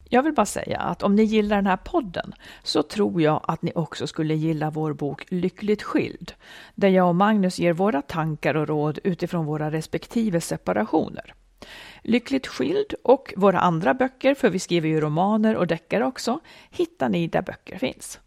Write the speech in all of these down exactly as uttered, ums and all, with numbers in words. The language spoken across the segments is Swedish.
Jag vill bara säga att om ni gillar den här podden så tror jag att ni också skulle gilla vår bok Lyckligt skild, där jag och Magnus ger våra tankar och råd utifrån våra respektive separationer. Lyckligt skild och våra andra böcker, för vi skriver ju romaner och deckare också, hittar ni där böcker finns.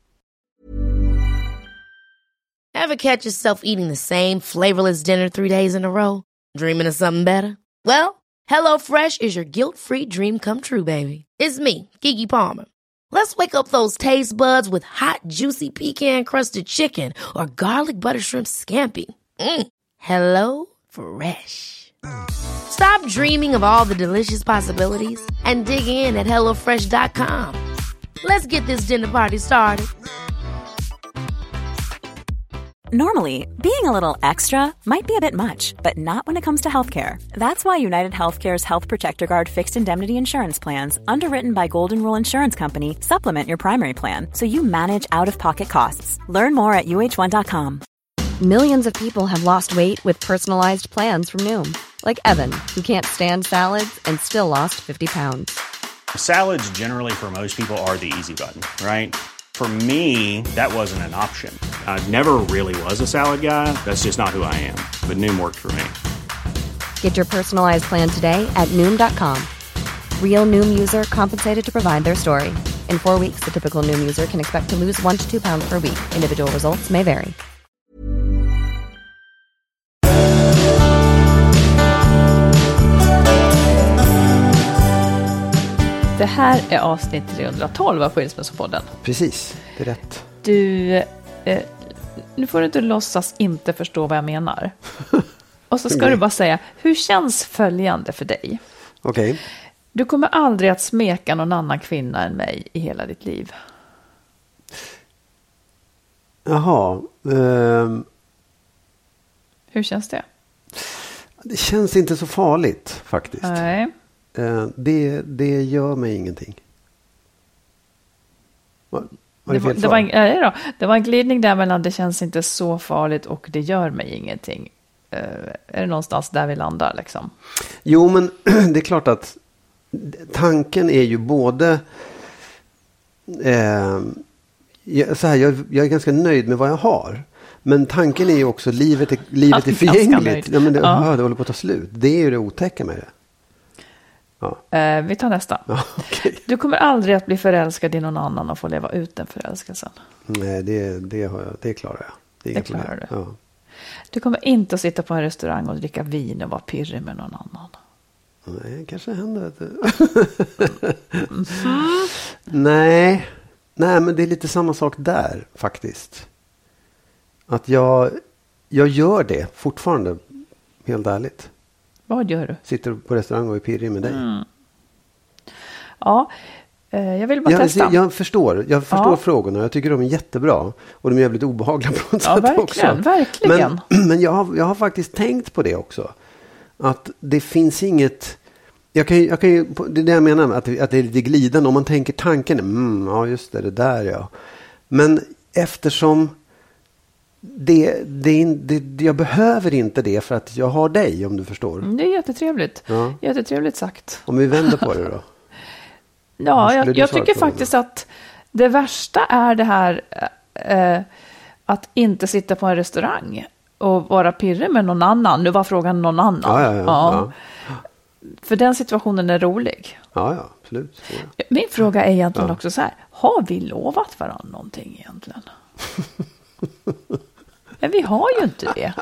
Ever catch yourself eating the same flavorless dinner three days in a row? Dreaming of something better? Well, HelloFresh is your guilt-free dream come true, baby. It's me, Keke Palmer. Let's wake up those taste buds with hot, juicy pecan-crusted chicken or garlic butter shrimp scampi. Mm. Hello Fresh. Stop dreaming of all the delicious possibilities and dig in at hello fresh dot com. Let's get this dinner party started. Normally, being a little extra might be a bit much, but not when it comes to healthcare. That's why United Healthcare's Health Protector Guard fixed indemnity insurance plans, underwritten by Golden Rule Insurance Company, supplement your primary plan so you manage out-of-pocket costs. Learn more at U H one dot com. Millions of people have lost weight with personalized plans from Noom. Like Evan, who can't stand salads and still lost fifty pounds. Salads generally for most people are the easy button, right? For me, that wasn't an option. I never really was a salad guy. That's just not who I am. But Noom worked for me. Get your personalized plan today at Noom dot com. Real Noom user compensated to provide their story. In four weeks, the typical Noom user can expect to lose one to two pounds per week. Individual results may vary. Det här är avsnitt trehundratolv av Skilsmässopodden. Precis, det är rätt. Du, eh, nu får du inte låtsas inte förstå vad jag menar. Och så ska okay. du bara säga, hur känns följande för dig? Okej. Okay. Du kommer aldrig att smeka någon annan kvinna än mig i hela ditt liv. Jaha. Um... Hur känns det? Det känns inte så farligt faktiskt. Nej. Det, det gör mig ingenting. Var, var det, det, var, det, var en, ja, då. det var en glidning där mellan det känns inte så farligt och det gör mig ingenting. Uh, är det någonstans där vi landar liksom? Jo, men det är klart att tanken är ju både eh, jag, så här, jag, jag är ganska nöjd med vad jag har. Men tanken är ju också livet är, livet är förgängligt. Ja, men det, ja. det håller på att ta slut. Det är ju det otäcka med det. Ja. Eh, vi tar nästa. Ja, okay. Du kommer aldrig att bli förälskad i någon annan och få leva ut den förälskelsen. Nej, det, det, har jag, det klarar jag. Det, det klarar du. Ja. Du kommer inte att sitta på en restaurang och dricka vin och vara pirrig med någon annan. Nej, kanske händer att det... mm. Nej. Nej, men det är lite samma sak där faktiskt. Att jag, jag gör det fortfarande, helt ärligt. Vad gör du? Sitter på restaurang och är pirrig med dig. Mm. Ja, eh, jag vill bara jag, testa. Jag förstår, jag förstår ja. frågorna. Jag tycker de är jättebra. Och de är jävligt obehagliga på något ja, sätt verkligen, också. Verkligen. Men, men jag, har, jag har faktiskt tänkt på det också. Att det finns inget... Jag kan, jag kan ju, det är det jag menar med att, att det är lite glidande. Om man tänker tanken, mm, ja just det, det där ja. Men eftersom... Det, det, det, jag behöver inte det för att jag har dig, om du förstår. Det är jättetrevligt. Ja. Jättetrevligt sagt. Om vi vänder på det då? Ja, jag, jag tycker faktiskt att det värsta är det här eh, att inte sitta på en restaurang och vara pirrig med någon annan. Nu var frågan någon annan. Ja, ja, ja, ja. ja. För den situationen är rolig. Ja, ja, absolut. Ja. Min fråga är egentligen ja. också så här. Har vi lovat varandra någonting egentligen? Men vi har ju inte det.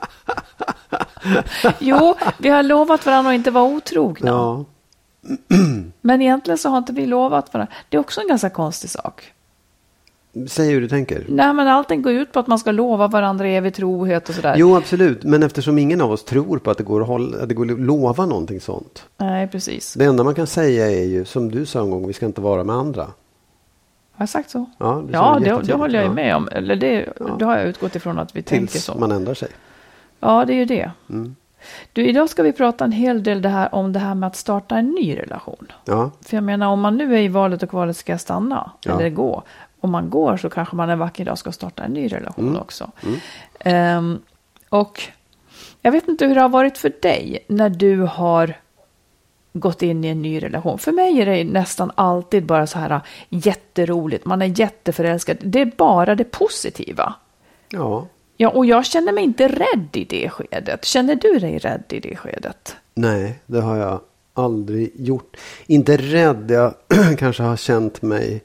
Jo, vi har lovat varandra att inte vara otrogna. Ja. Men egentligen så har inte vi lovat varandra. Det är också en ganska konstig sak. Säg hur du tänker. Nej, men allting går ut på att man ska lova varandra evig trohet och sådär. Jo, absolut. Men eftersom ingen av oss tror på att det går att, hålla, att det går att lova någonting sånt. Nej, precis. Det enda man kan säga är ju, som du sa en gång, vi ska inte vara med andra. Har jag sagt så? Ja, ja det, det håller jag ju med om. Eller det, ja. det har jag utgått ifrån att vi Tills tänker så. man ändrar sig. Ja, det är ju det. Mm. Du, idag ska vi prata en hel del det här, om det här med att starta en ny relation. Ja. För jag menar, om man nu är i valet och kvalet ska stanna ja. eller gå. Om man går så kanske man en vacker dag ska starta en ny relation mm. också. Mm. Um, och jag vet inte hur det har varit för dig när du har gått in i en ny relation. För mig är det nästan alltid bara så här jätteroligt. Man är jätteförälskad. Det är bara det positiva. Ja. Ja, och jag känner mig inte rädd i det skedet. Känner du dig rädd i det skedet? Nej, det har jag aldrig gjort. Inte rädd, jag kanske har känt mig...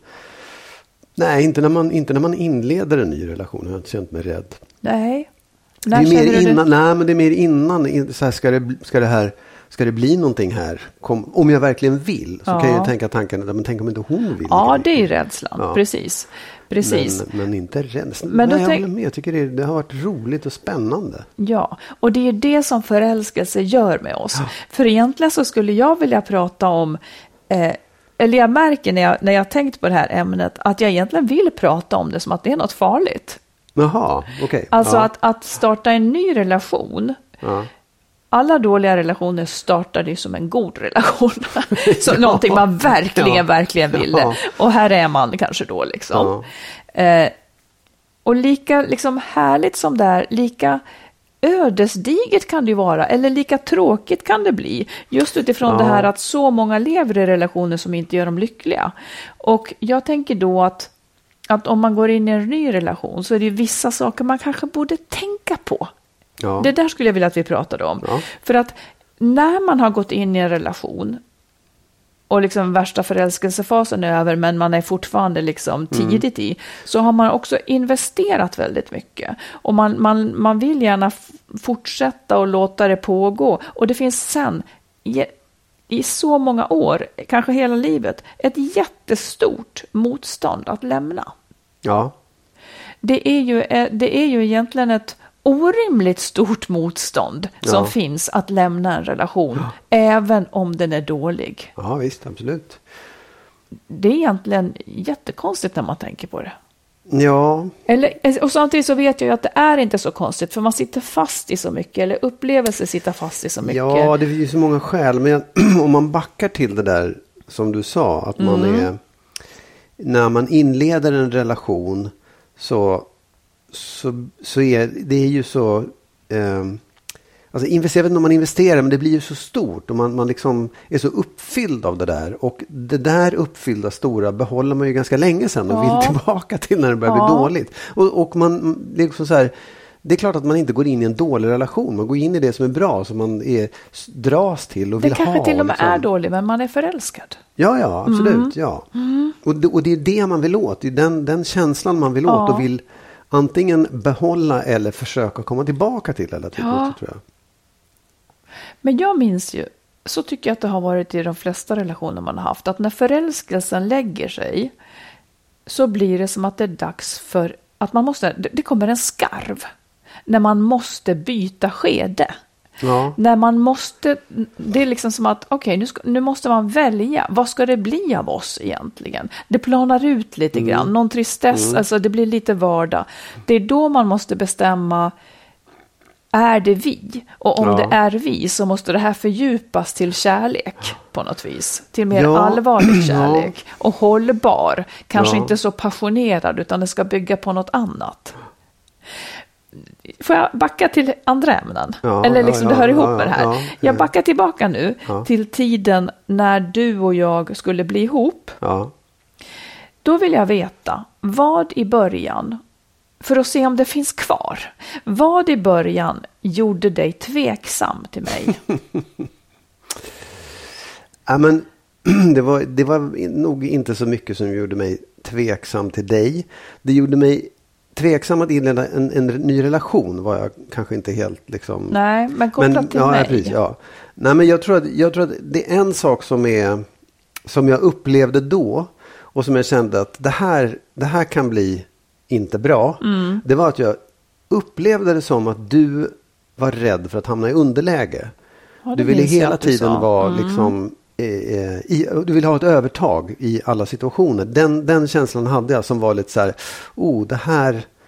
Nej, inte när man, inte när man inleder en ny relation har jag inte känt mig rädd. Nej. Det är mer innan, nej, men det är mer innan. Så här, ska, det, ska, det här, ska det bli någonting här? Kom, om jag verkligen vill så ja. kan jag tänka tanken, men tänk om inte hon vill. Ja, det är ju rädslan. Ja. Precis. Precis. Men, men inte rädd. Men nej, jag, tänk... jag, med. jag tycker det, det har varit roligt och spännande. Ja, och det är det som förälskelse gör med oss. Ja. För egentligen så skulle jag vilja prata om... Eh, eller jag märker när jag, när jag tänkt på det här ämnet att jag egentligen vill prata om det som att det är något farligt. Jaha, okej. Okay. Alltså ja. att, att starta en ny relation. Ja. Alla dåliga relationer startade ju som en god relation. Så ja. någonting man verkligen, ja. verkligen ville. Ja. Och här är man kanske då liksom. Ja. Eh, och lika liksom härligt som det är, lika ödesdigert kan det ju vara. Eller lika tråkigt kan det bli. Just utifrån ja. det här att så många lever i relationer som inte gör dem lyckliga. Och jag tänker då att att om man går in i en ny relation så är det ju vissa saker man kanske borde tänka på. Ja. Det där skulle jag vilja att vi pratade om. Ja. För att när man har gått in i en relation och liksom värsta förälskelsefasen är över men man är fortfarande liksom tidigt mm. i, så har man också investerat väldigt mycket. Och man, man, man vill gärna f- fortsätta och låta det pågå. Och det finns sen i, i så många år, kanske hela livet, ett jättestort motstånd att lämna. Ja. Det är ju, det är ju egentligen ett orimligt stort motstånd ja. som finns att lämna en relation, ja. även om den är dålig. Ja, visst, absolut. Det är egentligen jättekonstigt när man tänker på det. Ja. Eller, och samtidigt så vet jag ju att det är inte så konstigt, för man sitter fast i så mycket, eller upplevelser sitter fast i så mycket. Ja, det är ju så många skäl, men om man backar till det där som du sa, att man mm. är, när man inleder en relation så så, så är det är ju så eh, alltså investera, när man investerar, men det blir ju så stort och man, man liksom är så uppfylld av det där, och det där uppfyllda stora behåller man ju ganska länge sedan och ja. vill tillbaka till när det börjar ja. bli dåligt. Och, och man, det är liksom så här, det är klart att man inte går in i en dålig relation. Man går in i det som är bra, som man är, dras till och vill ha. Det kanske till och med liksom. är dålig, men man är förälskad. Ja, ja, absolut. Mm. Ja. Mm. Och, det, och det är det man vill åt. Det är den, den känslan man vill ja. åt och vill antingen behålla eller försöka komma tillbaka till. Eller typ ja. också, tror jag. Men jag minns ju, så tycker jag att det har varit i de flesta relationer man har haft, att när förälskelsen lägger sig så blir det som att det är dags för att man måste, det kommer en skarv. När man måste byta skede. Ja. När man måste, det är liksom som att okej, okay, nu, nu måste man välja. Vad ska det bli av oss egentligen? Det planar ut lite mm. grann. Någon tristess, mm. alltså det blir lite vardag. Det är då man måste bestämma, är det vi? Och om ja. det är vi så måste det här fördjupas till kärlek på något vis. Till mer ja. allvarlig kärlek. Ja. Och hållbar. Kanske ja. inte så passionerad, utan det ska bygga på något annat. Får jag backa till andra ämnen? Ja, Eller liksom ja, det hör ihop ja, med det här. Ja, jag backar tillbaka nu ja. till tiden när du och jag skulle bli ihop. Ja. Då vill jag veta, vad i början, för att se om det finns kvar, vad i början gjorde dig tveksam till mig? Ja, men det var, det var nog inte så mycket som gjorde mig tveksam till dig. Det gjorde mig tveksam att inleda en, en ny relation, var jag kanske inte helt liksom... Nej, men kopplat men, till ja, mig. Precis, ja. Nej, men jag tror, att, jag tror att det är en sak som är som jag upplevde då och som jag kände att det här, det här kan bli inte bra. Mm. Det var att jag upplevde det som att du var rädd för att hamna i underläge. Ja, du ville hela tiden vara mm. liksom... I, du vill ha ett övertag i alla situationer. Den, den känslan hade jag som var lite så här, oh, det här,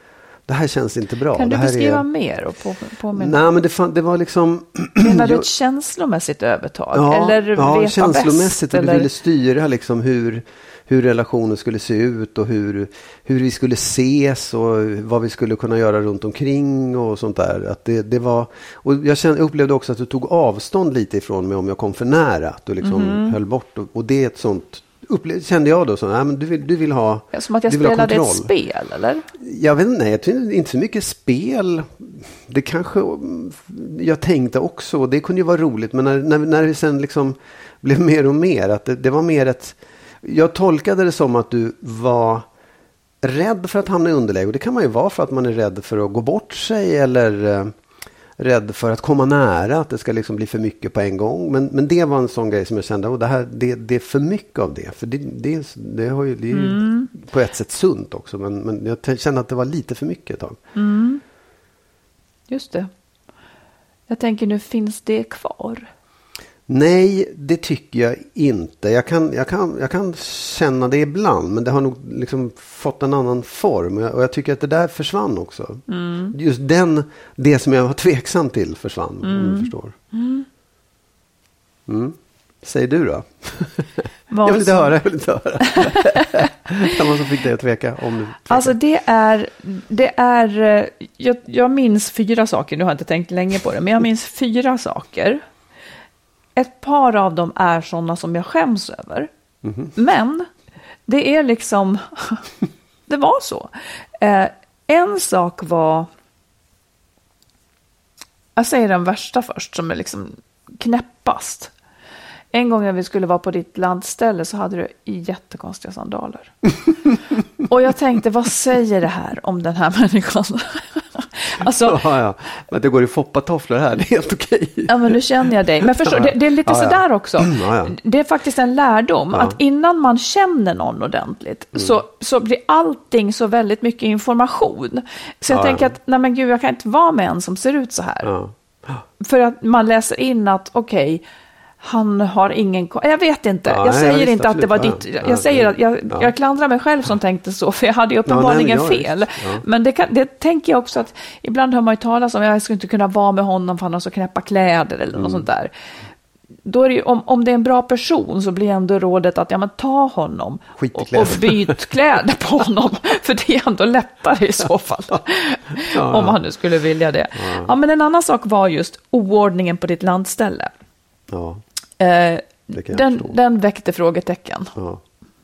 det här känns inte bra. Kan du det här beskriva är... mer? Och på, påminna? Nej, men det, fan, det var liksom... Menar du ett känslomässigt övertag? Ja, eller ja veta känslomässigt. bäst, Och eller? du ville styra liksom hur, hur relationen skulle se ut och hur, hur vi skulle ses och vad vi skulle kunna göra runt omkring och sånt där. Att det, det var, och jag, kände, jag upplevde också att du tog avstånd lite ifrån mig om jag kom för nära. Att du liksom mm. höll bort. Och, och det är ett sånt... Upple- kände jag då så, nej, men du vill, du vill ha ja, som att jag du vill spelade ett spel, eller? Jag vet inte, nej, jag tycker inte så mycket spel. Det kanske jag tänkte också, och det kunde ju vara roligt, men när, när, när det sen liksom blev mer och mer, att det, det var mer ett, jag tolkade det som att du var rädd för att hamna i underläge, och det kan man ju vara för att man är rädd för att gå bort sig, eller eh, rädd för att komma nära, att det ska liksom bli för mycket på en gång. Men, men det var en sån grej som jag kände, och det, här, det, det är för mycket av det. För det, det, det, har ju, det är ju mm. på ett sätt sunt också. Men, men jag kände att det var lite för mycket ett tag. Mm. Just det. Jag tänker nu, finns det kvar? Nej, det tycker jag inte. Jag kan, jag kan, jag kan känna det ibland, men det har nog liksom fått en annan form. Och jag, och jag tycker att det där försvann också. Mm. Just den, det som jag var tveksam till försvann, mm. om du förstår. Mm. Mm. Säg du då? Jag vill inte höra, jag vill inte höra. Samma som fick dig att tveka om du Alltså det är, det är jag, jag minns fyra saker, nu har jag inte tänkt länge på det, men jag minns fyra saker. Ett par av dem är sådana som jag skäms över. Mm-hmm. Men det är liksom, det var så. Eh, en sak var, jag säger den värsta först, som är liksom knäppast. En gång när vi skulle vara på ditt landställe så hade du jättekonstiga sandaler. Och jag tänkte, vad säger det här om den här människan? Alltså, ja, ja. Men det går i foppatofflor här, det är helt okej. Ja, men nu känner jag dig. Men förstår, det, det är lite ja, sådär också. Mm, ja, ja. Det är faktiskt en lärdom ja. Att innan man känner någon ordentligt mm. så, så blir allting så väldigt mycket information. Så jag ja, tänker ja. att, nej men gud, jag kan inte vara med en som ser ut så här. Ja. För att man läser in att, okej, okay, han har ingen... Jag vet inte. Ja, jag säger jag inte att det var ditt... Jag, jag säger att jag, ja. jag klandrar mig själv som tänkte så. För jag hade ju uppenbarligen ja, nej, fel. Ja. Men det, kan, det tänker jag också att... Ibland hör man ju talas om att jag skulle inte kunna vara med honom för han har så knäppa kläder eller mm. något sånt där. Då är det ju, om, om det är en bra person så blir ändå rådet att ja, men ta honom och, och byt kläder på honom. För det är ändå lättare i så fall. ja, ja. Om han nu skulle vilja det. Ja. Ja, men en annan sak var just oordningen på ditt landställe. Ja. Eh, den, den väckte frågetecken. Ja.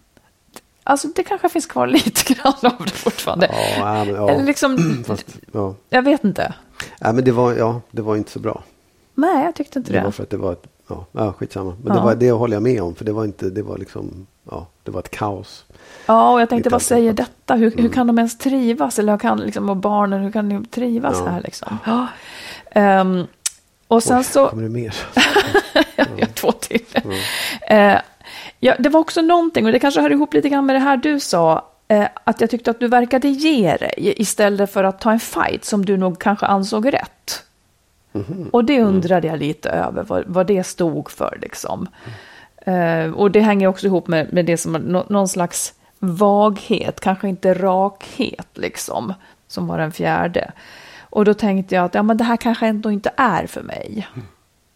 Alltså det kanske finns kvar lite grann av det fortfarande. Ja, men, ja. Eller liksom, Fast, ja. Jag vet inte. Ja, men det var, ja, det var inte så bra. Nej, jag tyckte inte det. Det var för att det var ett, ja, ja skitsamma. Men ja. det, var, det håller jag med om. För det var inte, det var liksom, ja, det var ett kaos. Ja, och jag tänkte, vad säger detta? Hur, mm. hur kan de ens trivas? Eller hur kan liksom, och barnen, hur kan de trivas ja. här liksom? Ja. Um, Och sen Oj, så... Kommer det mer? jag har två till. Mm. Eh, ja, det var också någonting, och det kanske hör ihop lite grann med det här du sa, eh, att jag tyckte att du verkade ge dig istället för att ta en fight som du nog kanske ansåg rätt. Mm-hmm. Och det undrade jag lite över, vad, vad det stod för liksom. Mm. Eh, och det hänger också ihop med, med det som no, någon slags vaghet, kanske inte rakhet liksom, som var den fjärde. Och då tänkte jag att ja, men det här kanske ändå inte är för mig. Mm.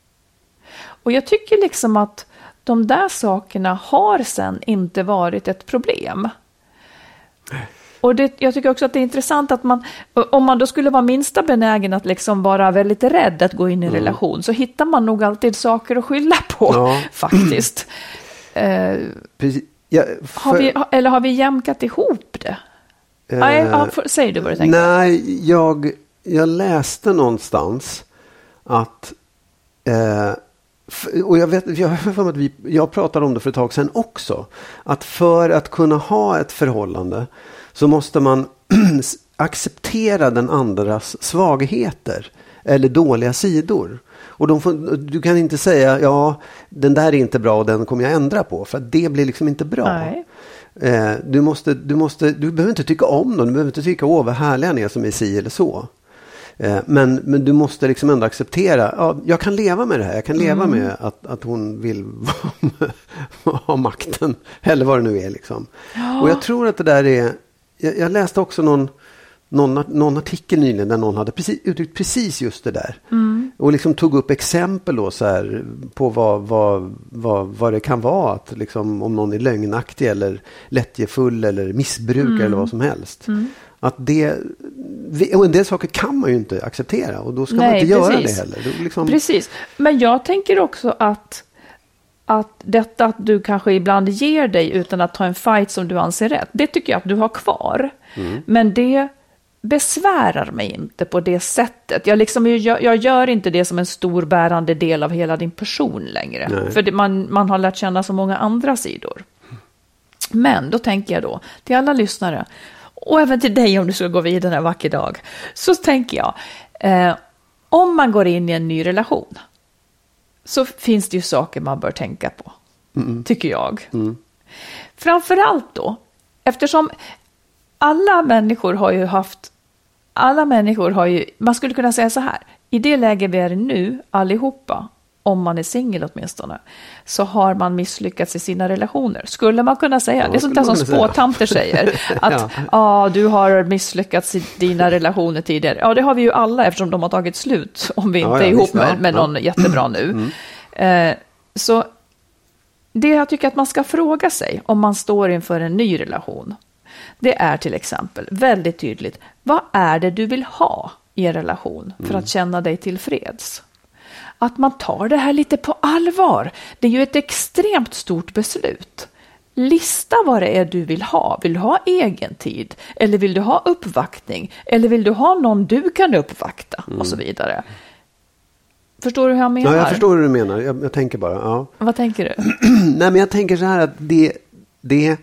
Och jag tycker liksom att de där sakerna har sen inte varit ett problem. Nej. Och det, jag tycker också att det är intressant att man, om man då skulle vara minsta benägen att liksom vara väldigt rädd att gå in i en mm. relation, så hittar man nog alltid saker att skylla på, ja. faktiskt. eh, Precis. Ja, för... har vi, eller har vi jämkat ihop det? Eh, nej, ja, för, säg du vad du tänker. Nej, jag... Jag läste någonstans att, eh, och jag vet, jag har för mig att vi, jag pratade om det för ett tag sedan också, att för att kunna ha ett förhållande så måste man acceptera den andras svagheter eller dåliga sidor. Och de får, du kan inte säga, ja, den där är inte bra och den kommer jag ändra på, för att det blir liksom inte bra. Nej. Eh, du måste, du måste, du behöver inte tycka om dem, du behöver inte tycka, åh vad härliga ni är som är si eller så. Men, men du måste liksom ändå acceptera, ja, jag kan leva med det här. Jag kan leva mm. med att, att hon vill ha makten. Eller vad det nu är liksom. Ja. Och jag tror att det där är, jag, jag läste också någon, någon, någon artikel nyligen där någon hade precis, uttryckt precis just det där. Mm. Och liksom tog upp exempel då så här på vad, vad, vad, vad det kan vara. Att liksom, om någon är lögnaktig eller lättjefull eller missbrukare mm. eller vad som helst. Mm. Att det, och en del saker kan man ju inte acceptera och då ska Nej, man inte precis. göra det heller. Det liksom... Precis, men jag tänker också att att detta att du kanske ibland ger dig utan att ta en fight som du anser rätt, det tycker jag att du har kvar. Mm. Men det besvärar mig inte på det sättet. Jag, liksom, jag, jag gör inte det som en stor bärande del av hela din person längre. Nej. För det, man, man har lärt känna så många andra sidor. Men då tänker jag då, till alla lyssnare, och även till dig om du ska gå vidare en vacker dag, så tänker jag, eh, om man går in i en ny relation så finns det ju saker man bör tänka på, mm. tycker jag. Mm. Framförallt då, eftersom alla människor har ju haft, alla människor har ju, man skulle kunna säga så här, i det läge vi är nu, allihopa, om man är singel åtminstone, så har man misslyckats i sina relationer. Skulle man kunna säga, ja, det är sånt där som spåtanter säger, att ja. ah, du har misslyckats i dina relationer tidigare. Ja, det har vi ju alla eftersom de har tagit slut, om vi inte ja, ja, är ihop med, ja. med någon ja. jättebra nu. Mm. Eh, så det jag tycker att man ska fråga sig om man står inför en ny relation, det är till exempel väldigt tydligt, vad är det du vill ha i en relation för mm. att känna dig tillfreds? Att man tar det här lite på allvar. Det är ju ett extremt stort beslut. Lista vad det är du vill ha. Vill du ha egen tid? Eller vill du ha uppvaktning? Eller vill du ha någon du kan uppvakta? Mm. Och så vidare. Förstår du hur jag menar? Ja, jag förstår hur du menar. Jag, jag tänker bara, ja. Vad tänker du? Nej, men jag tänker så här att det, det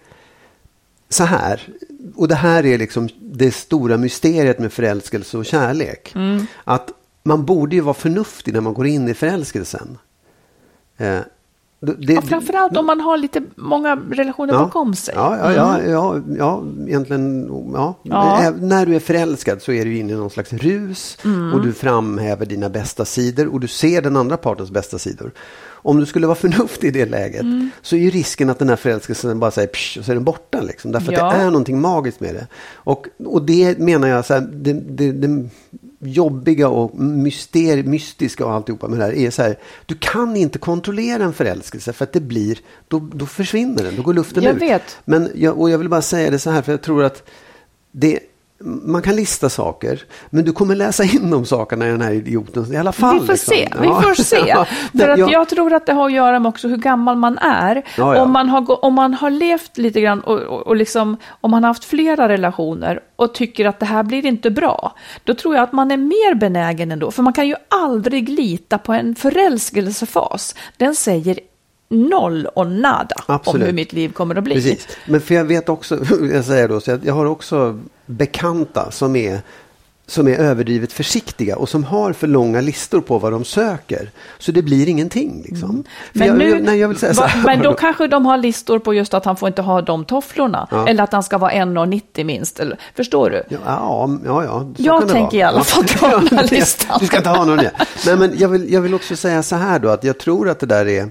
så här. Och det här är liksom det stora mysteriet med förälskelse och kärlek. Mm. Att man borde ju vara förnuftig när man går in i förälskelsen. Eh, det, ja, framförallt om man har lite många relationer ja, bakom sig. Ja, ja, ja, ja, ja egentligen. Ja. Ja. När du är förälskad så är du inne i någon slags rus mm. och du framhäver dina bästa sidor och du ser den andra partens bästa sidor. Om du skulle vara förnuftig i det läget mm. så är ju risken att den här förälskelsen bara säger psh, och så är den borta liksom. Därför ja. att det är någonting magiskt med det. Och, och det menar jag så här, det, det, det jobbiga och myster, mystiska och alltihopa med det här är så här, du kan inte kontrollera en förälskelse för att det blir, då, då försvinner den, då går luften jag ut. Vet. Men jag, och jag vill bara säga det så här, för jag tror att det man kan lista saker, men du kommer läsa in de sakerna i den här idioten i alla fall. Vi får liksom. se, vi får se. Ja. För att jag tror att det har att göra med också hur gammal man är. Ja, ja. Om, man har, om man har levt lite grann och, och, och liksom, om man har haft flera relationer och tycker att det här blir inte bra, då tror jag att man är mer benägen ändå. För man kan ju aldrig lita på en förälskelsefas. Den säger noll och nada. Absolut. Om hur mitt liv kommer att bli. Precis. Men för jag vet också, jag säger då, så jag, jag har också bekanta som är som är överdrivet försiktiga och som har för långa listor på vad de söker. Så det blir ingenting liksom. Mm. Men, jag, nu, jag, nej, jag vill säga så här. Men då kanske de har listor på just att han får inte ha de tofflorna. Ja. Eller att han ska vara en komma nittio minst. Eller, förstår du? Ja, ja, ja. ja jag tänker i alla fall ta den här listan. Du ska inte ha någon det. Nej, men jag vill, jag vill också säga så här då, att jag tror att det där är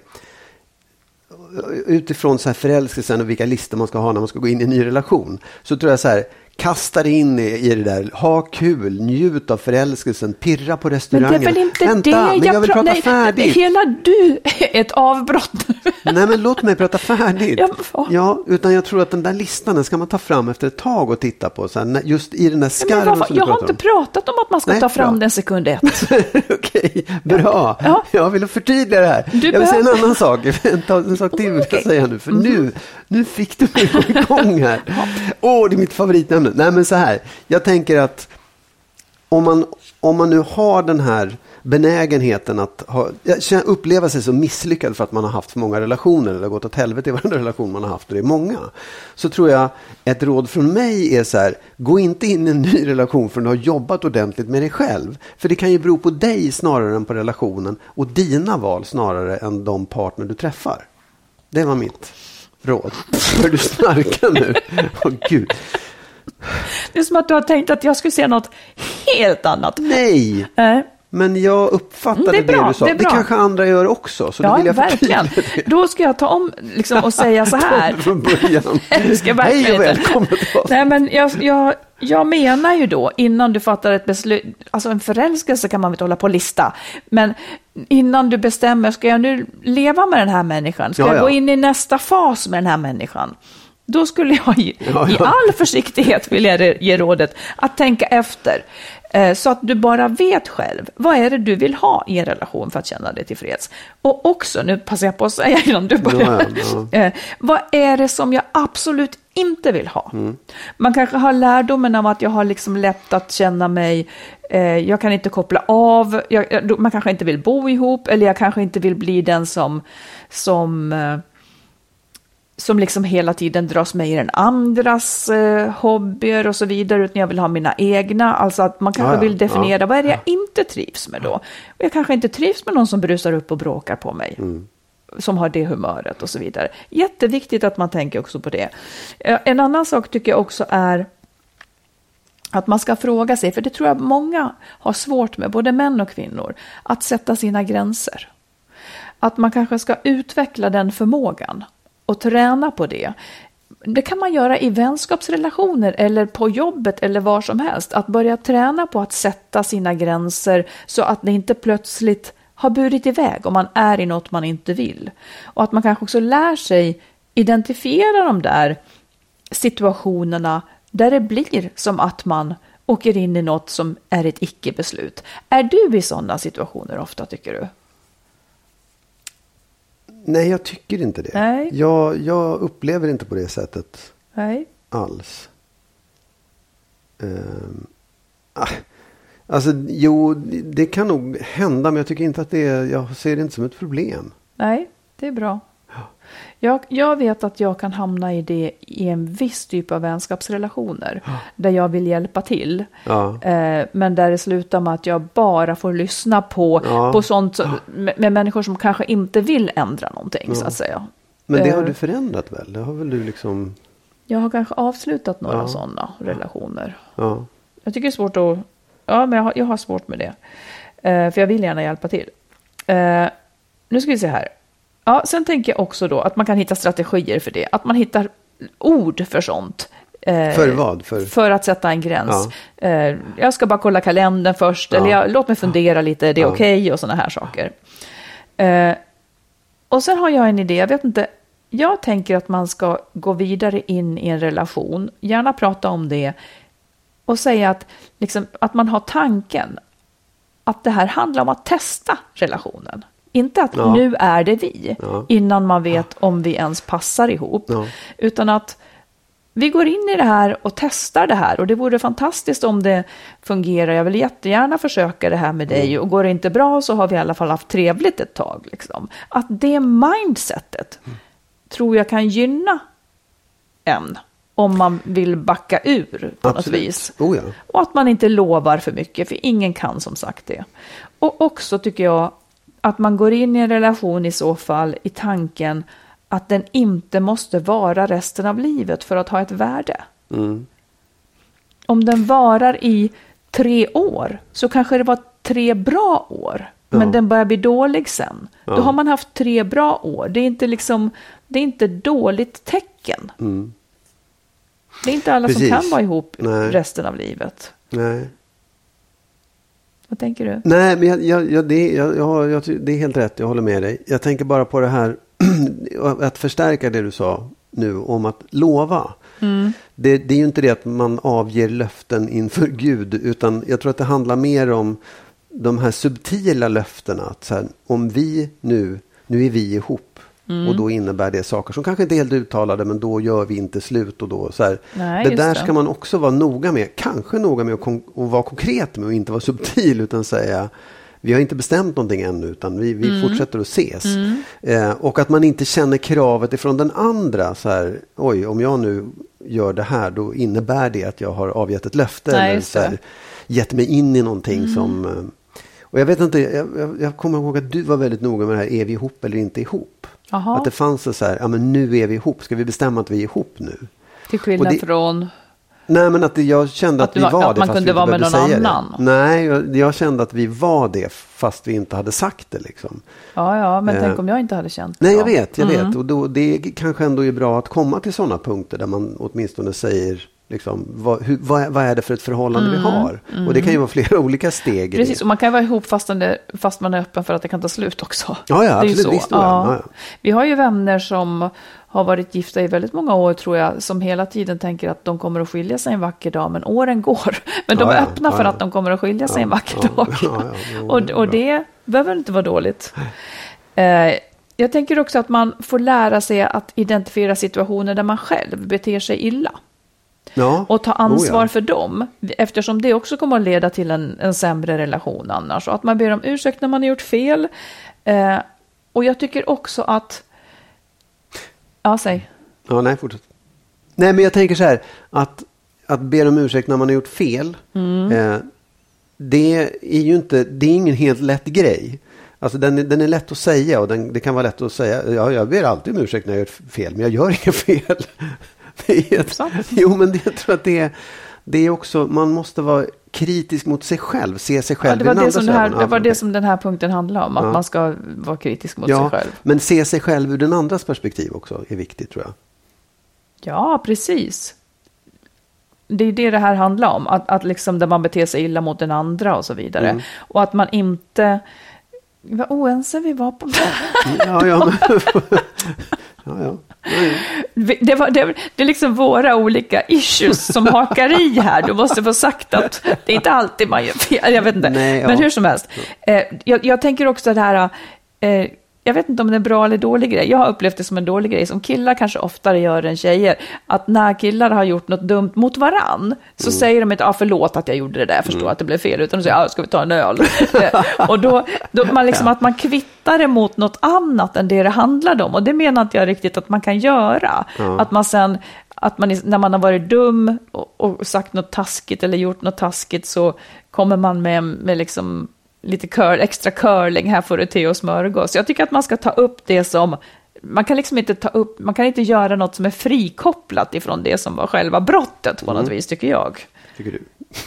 utifrån så här förälskelsen och vilka listor man ska ha när man ska gå in i en ny relation, så tror jag så här, kasta dig in i, i det där, ha kul, njut av förälskelsen, pirra på restaurangen. Men det är väl inte Vänta, det men jag, jag vill pra- prata nej, färdigt. Hela du är ett avbrott. Nej, men låt mig prata färdigt. Ja, ja, utan jag tror att den där listan den ska man ta fram efter ett tag och titta på. Så här, just i den där skarven ja, som jag har inte om. pratat om att man ska nej, ta fram bra. den sekund ett. Okej, bra. Ja. Jag vill förtydliga det här. Du jag vill säga en annan sak. En, en sak till vill jag säga nu. För mm. nu, nu fick du mig igång här. Åh, oh, det är mitt favoritnämne. Nej, men så här. Jag tänker att om man, om man nu har den här benägenheten att ha, uppleva sig så misslyckad för att man har haft för många relationer eller gått åt helvete i varenda relation man har haft, och det är många, så tror jag ett råd från mig är så här: gå inte in i en ny relation förrän du har jobbat ordentligt med dig själv, för det kan ju bero på dig snarare än på relationen och dina val snarare än de partner du träffar. Det var mitt råd. För du snarkar nu. Åh oh, gud. Det är som att du har tänkt att jag skulle säga något helt annat. Nej. Äh. Men jag uppfattade det, det, bra, det du sa. Det, det kanske andra gör också. Så ja, då vill jag verkligen. det. Då ska jag ta om liksom, och säga så här. Från början. Hej och välkommen till oss. Nej, men jag, jag, jag menar ju då, innan du fattar ett beslut, alltså en förälskelse kan man väl hålla på att lista, men innan du bestämmer, ska jag nu leva med den här människan? Ska ja, jag gå ja. in i nästa fas med den här människan? Då skulle jag i, ja, ja. i all försiktighet vilja ge rådet att tänka efter. Eh, så att du bara vet själv, vad är det du vill ha i en relation för att känna dig tillfreds? Och också, nu passar jag på att säga innan du börjar, ja, ja. Eh, vad är det som jag absolut inte vill ha? Mm. Man kanske har lärdomen av att jag har liksom lätt att känna mig, eh, jag kan inte koppla av, jag, man kanske inte vill bo ihop, eller jag kanske inte vill bli den som, som eh, som liksom hela tiden dras med i den andras eh, hobbyer och så vidare, utan jag vill ha mina egna. Alltså att man kanske ja, ja, vill definiera, ja, vad är det jag ja. inte trivs med då? Och jag kanske inte trivs med någon som brusar upp och bråkar på mig. Mm. Som har det humöret och så vidare. Jätteviktigt att man tänker också på det. En annan sak tycker jag också är att man ska fråga sig, för det tror jag många har svårt med, både män och kvinnor, att sätta sina gränser. Att man kanske ska utveckla den förmågan och träna på det. Det kan man göra i vänskapsrelationer eller på jobbet eller var som helst. Att börja träna på att sätta sina gränser så att det inte plötsligt har burit iväg om man är i något man inte vill. Och att man kanske också lär sig identifiera de där situationerna där det blir som att man åker in i något som är ett icke-beslut. Är du i sådana situationer ofta, tycker du? Nej, jag tycker inte det. Nej. Jag, jag upplever inte på det sättet. Nej. Alls. Um, ah, alltså, jo, det kan nog hända, men jag tycker inte att det är, jag ser det inte som ett problem. Nej, det är bra. Jag, jag vet att jag kan hamna i det i en viss typ av vänskapsrelationer. Ja. Där jag vill hjälpa till. Ja. Eh, men där det slutar med att jag bara får lyssna på, ja. på sånt med, med människor som kanske inte vill ändra någonting, ja. så att säga. Men det har du förändrat väl? Det har väl du liksom... Jag har kanske avslutat några ja. sådana relationer. Ja. Jag tycker det är svårt att... Ja, men jag har, jag har svårt med det. Eh, för jag vill gärna hjälpa till. Eh, nu ska vi se här. Ja, sen tänker jag också då att man kan hitta strategier för det. Att man hittar ord för sånt. Eh, för vad? För... för att sätta en gräns. Ja. Eh, jag ska bara kolla kalendern först. Ja. Eller jag, låt mig fundera lite, är det ja. okej? Okay? Och sådana här saker. Eh, och sen har jag en idé, jag vet inte. Jag tänker att man ska gå vidare in i en relation. Gärna prata om det. Och säga att, liksom, att man har tanken att det här handlar om att testa relationen. Inte att ja. nu är det vi, ja. innan man vet ja. om vi ens passar ihop. Ja. Utan att vi går in i det här och testar det här. Och det vore fantastiskt om det fungerar. Jag vill jättegärna försöka det här med dig. Mm. Och går det inte bra så har vi i alla fall haft trevligt ett tag. Liksom. Att det mindsetet mm. tror jag kan gynna en. Om man vill backa ur på Absolut. något vis. Oh ja. Och att man inte lovar för mycket. För ingen kan som sagt det. Och också tycker jag att man går in i en relation i så fall i tanken att den inte måste vara resten av livet för att ha ett värde. Mm. Om den varar i tre år så kanske det var tre bra år. Ja. Men den börjar bli dålig sen. Ja. Då har man haft tre bra år. Det är inte liksom, det är inte dåligt tecken. Mm. Det är inte alla Precis. som kan vara ihop Nej. resten av livet. Nej. Vad tänker du? Nej, men jag, jag, jag, det, jag, jag, jag, det är helt rätt. Jag håller med dig. Jag tänker bara på det här att förstärka det du sa nu om att lova. Mm. Det, det är ju inte det att man avger löften inför Gud, utan jag tror att det handlar mer om de här subtila löftena. Att så här, om vi nu, nu är vi ihop. Mm. Och då innebär det saker som kanske inte är helt uttalade, men då gör vi inte slut. Och då, så här, Nej, det där ska det. man också vara noga med. Kanske noga med att, kon- att vara konkret med och inte vara subtil, utan säga vi har inte bestämt någonting ännu, utan vi, vi mm. fortsätter att ses. Mm. Eh, och att man inte känner kravet ifrån den andra. Så här, oj, om jag nu gör det här, då innebär det att jag har avgett ett löfte. Nej, eller så här, gett mig in i någonting mm. som... Eh, och jag vet inte, jag, jag, jag kommer ihåg att du var väldigt noga med det här, är vi ihop eller inte ihop? Aha. Att det fanns så här, ja men nu är vi ihop, ska vi bestämma att vi är ihop nu? Till skillnad det, från... Nej, men att det, jag kände att, att vi var, var att det man fast kunde vi vara med någon annan. Det. Nej, jag, jag kände att vi var det fast vi inte hade sagt det liksom. Ja, ja, men eh, tänk om jag inte hade känt det. Nej, jag vet, jag mm. vet. Och då, det kanske ändå är bra att komma till sådana punkter där man åtminstone säger liksom, vad, hur, vad, vad är det för ett förhållande mm. vi har? Mm. Och det kan ju vara flera olika steg. Precis, och man kan vara ihop fast, fast man är öppen för att det kan ta slut också. Ja, ja, absolut. Visst, ja. Ja, ja. Vi har ju vänner som har varit gifta i väldigt många år, tror jag, som hela tiden tänker att de kommer att skilja sig en vacker dag, men åren går. Men de ja, är ja, öppna ja, för ja. att de kommer att skilja sig ja, en vacker ja, dag. Ja, ja, ja, och, och det behöver inte vara dåligt. Eh, jag tänker också att man får lära sig att identifiera situationer där man själv beter sig illa. Ja. Och ta ansvar oh, ja. för dem, eftersom det också kommer att leda till en, en sämre relation annars. Och att man ber om ursäkt när man har gjort fel. Eh, och jag tycker också att... Ja, säg. Ja, nej, fortsätt. Nej, men jag tänker så här, att, att be om ursäkt när man har gjort fel, mm. eh, det är ju inte, det är ingen helt lätt grej. Alltså den är, den är lätt att säga och den, det kan vara lätt att säga, ja, jag ber alltid om ursäkt när jag gör fel, men jag gör inga fel. Det är ett, jo, men det, jag tror att det är, det är också, man måste vara kritisk mot sig själv, se sig själv. Ja, det var, det, som det, här, det var det som den här punkten handlar om, att ja. man ska vara kritisk mot ja, sig själv. Men se sig själv ur den andras perspektiv också är viktigt, tror jag. Ja, precis. Det är det det här handlar om, att, att liksom där man beter sig illa mot den andra och så vidare. Mm. Och att man inte... Vad oense vi var på. Ja, ja. Men... ja, ja. Det, var, det, det är liksom våra olika issues som hakar i här. Du måste få sagt att det är inte alltid man gör fel. Jag vet inte. Nej, ja. Men hur som helst. Eh, jag, jag tänker också att det här... Eh, jag vet inte om det är en bra eller dålig grej. Jag har upplevt det som en dålig grej. Som killar kanske oftare gör än tjejer. Att när killar har gjort något dumt mot varann. Så mm. säger de inte, ah, förlåt att jag gjorde det där. Jag förstår mm. att det blev fel. Utan de säger, ah, ska vi ta en öl? Och då, då man liksom, att man kvittar det mot något annat än det det handlade om. Och det menar inte jag riktigt att man kan göra. Mm. Att man sen... Att man, när man har varit dum och, och sagt något taskigt eller gjort något taskigt, så kommer man med, med liksom... lite curl, extra curling, här får du te och smörgås. Jag tycker att man ska ta upp det som, man kan liksom inte ta upp, man kan inte göra något som är frikopplat ifrån det som var själva brottet på mm. något vis, tycker jag. Tycker du?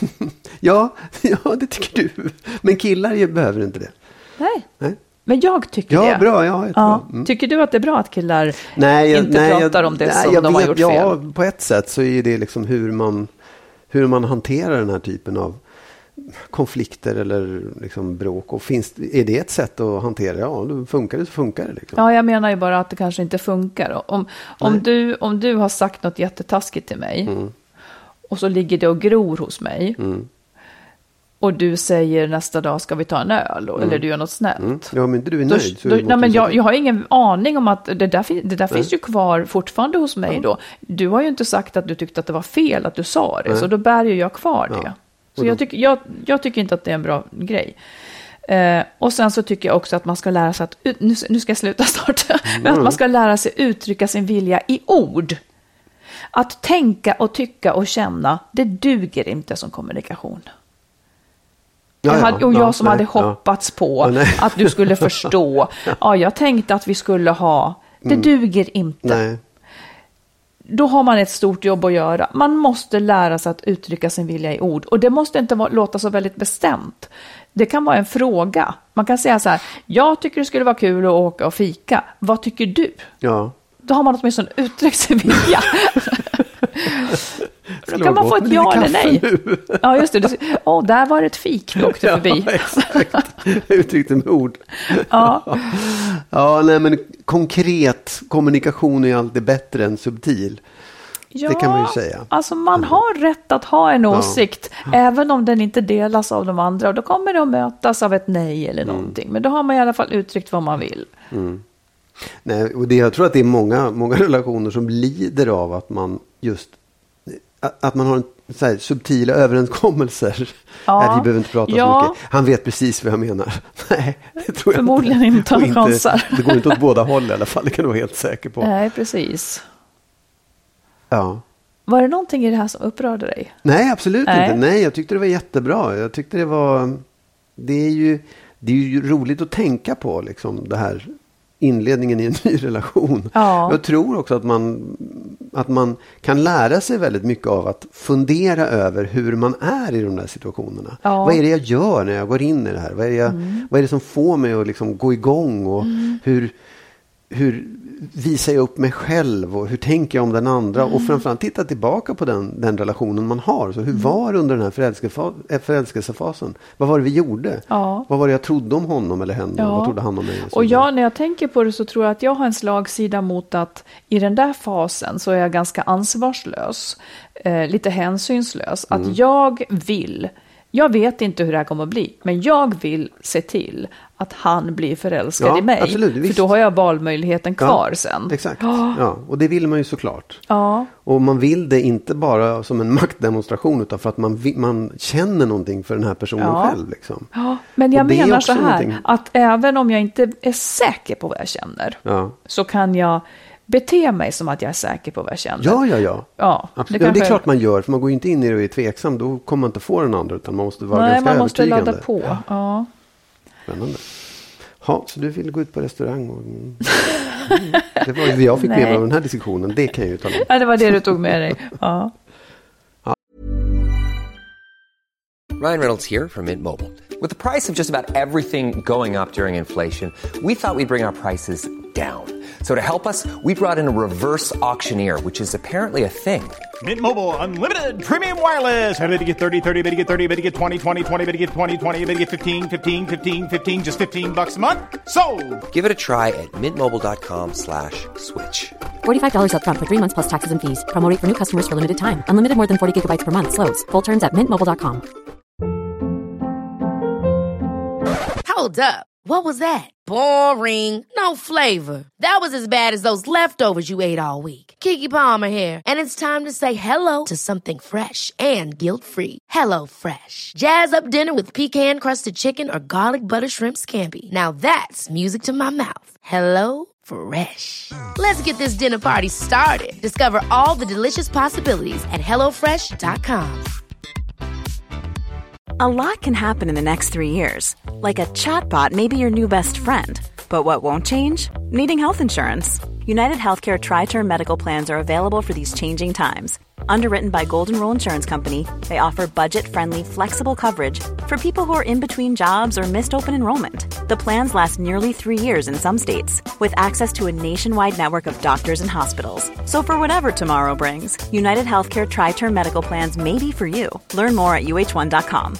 ja, ja, det tycker du. Men killar behöver inte det. Nej. Nej. Men jag tycker ja, det. Bra, ja, ja. Mm. Tycker du att det är bra att killar nej, jag, inte nej, pratar jag, om det nej, som jag de vet, har gjort ja, fel? Ja, på ett sätt så är det liksom hur man, hur man hanterar den här typen av konflikter eller liksom bråk. Och finns, är det ett sätt att hantera? Ja, då funkar det så funkar det. Liksom. Ja, jag menar ju bara att det kanske inte funkar. Om, om, du, om du har sagt något jättetaskigt till mig mm. och så ligger det och gror hos mig mm. och du säger nästa dag, ska vi ta en öl? Mm. Eller du gör något snällt. Mm. Ja, men inte du är nöjd. Då, då, nej, men jag, jag har ingen aning om att det där, det där finns ju kvar fortfarande hos mig ja. då. Du har ju inte sagt att du tyckte att det var fel att du sa det. Nej. Så då bär ju jag kvar det. Ja. Så jag, tycker, jag, jag tycker inte att det är en bra grej. Eh, och sen så tycker jag också att man ska lära sig att, nu, nu ska jag sluta snart, mm. men att man ska lära sig uttrycka sin vilja i ord. Att tänka och tycka och känna, det duger inte som kommunikation. Ja, jag hade, och ja, jag som nej, hade hoppats ja. på ja, att du skulle förstå. Ja, jag tänkte att vi skulle ha, det mm. duger inte. Nej. Då har man ett stort jobb att göra. Man måste lära sig att uttrycka sin vilja i ord. Och det måste inte vara, låta så väldigt bestämt. Det kan vara en fråga. Man kan säga så här, jag tycker det skulle vara kul att åka och fika. Vad tycker du? Ja. Då har man åtminstone uttryckt sin vilja. Då kan man få ett ja eller nej. Nu. Ja, just det. Åh, oh, där var det ett fik du åkte förbi. Ja, exakt. Uttryckte med ord. Ja. Ja, nej, men konkret kommunikation är alltid bättre än subtil. Ja, det kan man ju säga. Alltså man har rätt att ha en åsikt, ja. även om den inte delas av de andra. Och då kommer det att mötas av ett nej eller någonting. Mm. Men då har man i alla fall uttryckt vad man vill. Mm. Nej, och det, jag tror att det är många, många relationer som lider av att man just att, att man har en så här, subtila överenskommelser. Ja. Nej, vi behöver inte prata ja. så mycket. Han vet precis vad jag menar. Nej, det tror jag förmodligen inte. inte. inte det går inte åt båda håll i alla fall. Det kan du vara helt säker på. Nej, precis. Ja. Var det någonting i det här som upprörde dig? Nej, absolut Nej. inte. Nej, jag tyckte det var jättebra. Jag tyckte det var... Det är ju, det är ju roligt att tänka på liksom, det här inledningen i en ny relation. Ja. Jag tror också att man, att man kan lära sig väldigt mycket av att fundera över hur man är i de där situationerna. Ja. Vad är det jag gör när jag går in i det här? Vad är det, jag, mm. vad är det som får mig att liksom gå igång? Och mm. hur, hur visar jag upp mig själv? Och hur tänker jag om den andra? Mm. Och framförallt titta tillbaka på den, den relationen man har. Så hur mm. var det under den här förälskelsefasen? förälskelsefasen? Vad var det vi gjorde? Ja. Vad var det jag trodde om honom eller henne? Ja. Vad trodde han om mig? Och jag, när jag tänker på det så tror jag att jag har en slagsida mot att i den där fasen så är jag ganska ansvarslös. Eh, lite hänsynslös. Mm. Att jag vill... Jag vet inte hur det här kommer att bli, men jag vill se till att han blir förälskad ja, i mig. Absolut, för visst. då har jag valmöjligheten kvar ja, sen. Exakt, oh. ja, och det vill man ju såklart. Ja. Och man vill det inte bara som en maktdemonstration utan för att man, man känner någonting för den här personen ja. själv. Liksom. Ja, men jag menar så här, någonting... att även om jag inte är säker på vad jag känner, ja. så kan jag bete mig som att jag är säker på vad jag känner. Ja, ja, ja. ja det, det, kanske... det är klart man gör, för man går ju inte in i det och är tveksam. Då kommer man inte få den andra, utan man måste vara Nej, ganska man måste övertygande. ladda på. Ja. Spännande. Ja, så du vill gå ut på restaurang och... Mm. Det var ju jag fick med mig av den här diskussionen. Det kan jag ju tala om. Ja, det var det du tog med dig. Ja. Ryan Reynolds here from Mint Mobile. With the price of just about everything going up during inflation, we thought we'd bring our prices down. So to help us, we brought in a reverse auctioneer, which is apparently a thing. Mint Mobile Unlimited Premium Wireless. How to get thirty, thirty, how to get thirty, how to get twenty, twenty, twenty, how to get twenty, twenty, how to get fifteen, fifteen, fifteen, fifteen, just fifteen bucks a month? Sold! Give it a try at mintmobile.com slash switch. forty-five dollars up front for three months plus taxes and fees. Promo rate for new customers for limited time. Unlimited more than forty gigabytes per month. Slows full terms at mint mobile dot com. Hold up. What was that? Boring. No flavor. That was as bad as those leftovers you ate all week. Keke Palmer here. And it's time to say hello to something fresh and guilt-free. Hello Fresh. Jazz up dinner with pecan-crusted chicken or garlic butter shrimp scampi. Now that's music to my mouth. Hello Fresh. Let's get this dinner party started. Discover all the delicious possibilities at hello fresh dot com. A lot can happen in the next three years. Like a chatbot may be your new best friend. But what won't change? Needing health insurance. United Healthcare Tri-Term Medical Plans are available for these changing times. Underwritten by Golden Rule Insurance Company, they offer budget-friendly, flexible coverage for people who are in between jobs or missed open enrollment. The plans last nearly three years in some states, with access to a nationwide network of doctors and hospitals. So for whatever tomorrow brings, United Healthcare Tri-Term Medical Plans may be for you. Learn more at u h one dot com.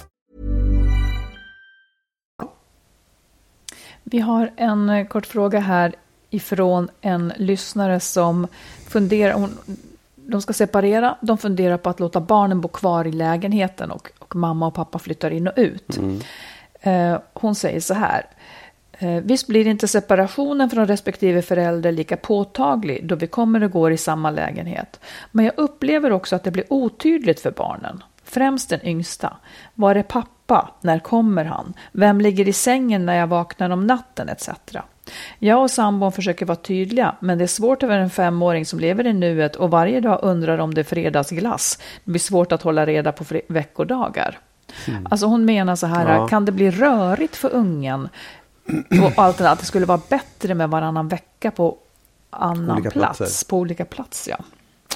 Vi har en kort fråga här ifrån en lyssnare som funderar, hon, de ska separera, de funderar på att låta barnen bo kvar i lägenheten och, och mamma och pappa flyttar in och ut. Mm. Eh, hon säger så här, eh, visst blir inte separationen från respektive förälder lika påtaglig då vi kommer och går i samma lägenhet. Men jag upplever också att det blir otydligt för barnen. Främst den yngsta. Var är pappa? När kommer han? Vem ligger i sängen när jag vaknar om natten et cetera. Jag och sambon försöker vara tydliga, men det är svårt över en femåring som lever i nuet och varje dag undrar om det är fredagsglass. Det blir svårt att hålla reda på fre- veckodagar. Mm. Alltså hon menar så här, ja. Kan det bli rörigt för ungen? Och allt det där, att det skulle vara bättre med varannan vecka på annan olika plats. Platser. På olika plats, ja.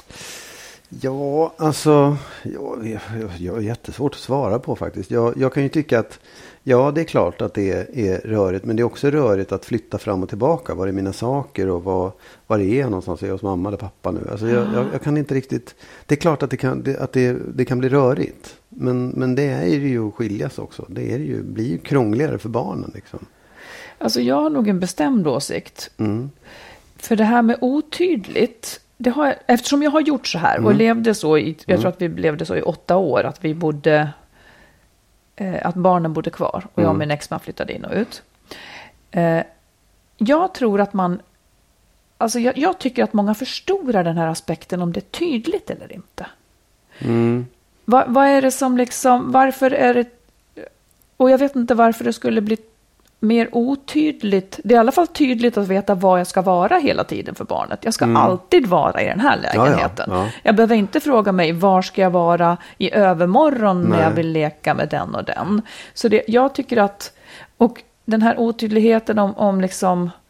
Ja, alltså, jag, jag, jag är jättesvårt att svara på faktiskt. Jag, jag kan ju tycka att, ja det är klart att det är, är rörigt, men det är också rörigt att flytta fram och tillbaka. Var är mina saker och var, var är jag någonstans? Är jag hos mamma eller pappa nu? Alltså jag, jag, jag kan inte riktigt, det är klart att det kan, det, att det, det kan bli rörigt. Men, men det är ju att skiljas också. Det är ju, blir ju krångligare för barnen liksom. Alltså jag har nog en bestämd åsikt. Mm. För det här med otydligt, det har jag, eftersom jag har gjort så här och mm. levde så i, jag mm. tror att vi levde så i åtta år, att vi bodde, eh, att barnen bodde kvar och jag och min exman flyttade in och ut. Eh, jag tror att man, alltså jag, jag tycker att många förstorar den här aspekten om det är tydligt eller inte. Mm. Va, vad är det som liksom, varför är det, och jag vet inte varför det skulle bli mer otydligt. Det är i alla fall tydligt att veta var jag ska vara hela tiden för barnet. Jag ska mm. alltid vara i den här lägenheten. Ja, ja, ja. Jag behöver inte fråga mig var ska jag vara i övermorgon. Nej. När jag vill leka med den och den. Så det, jag tycker att, och den här otydligheten om, om liksom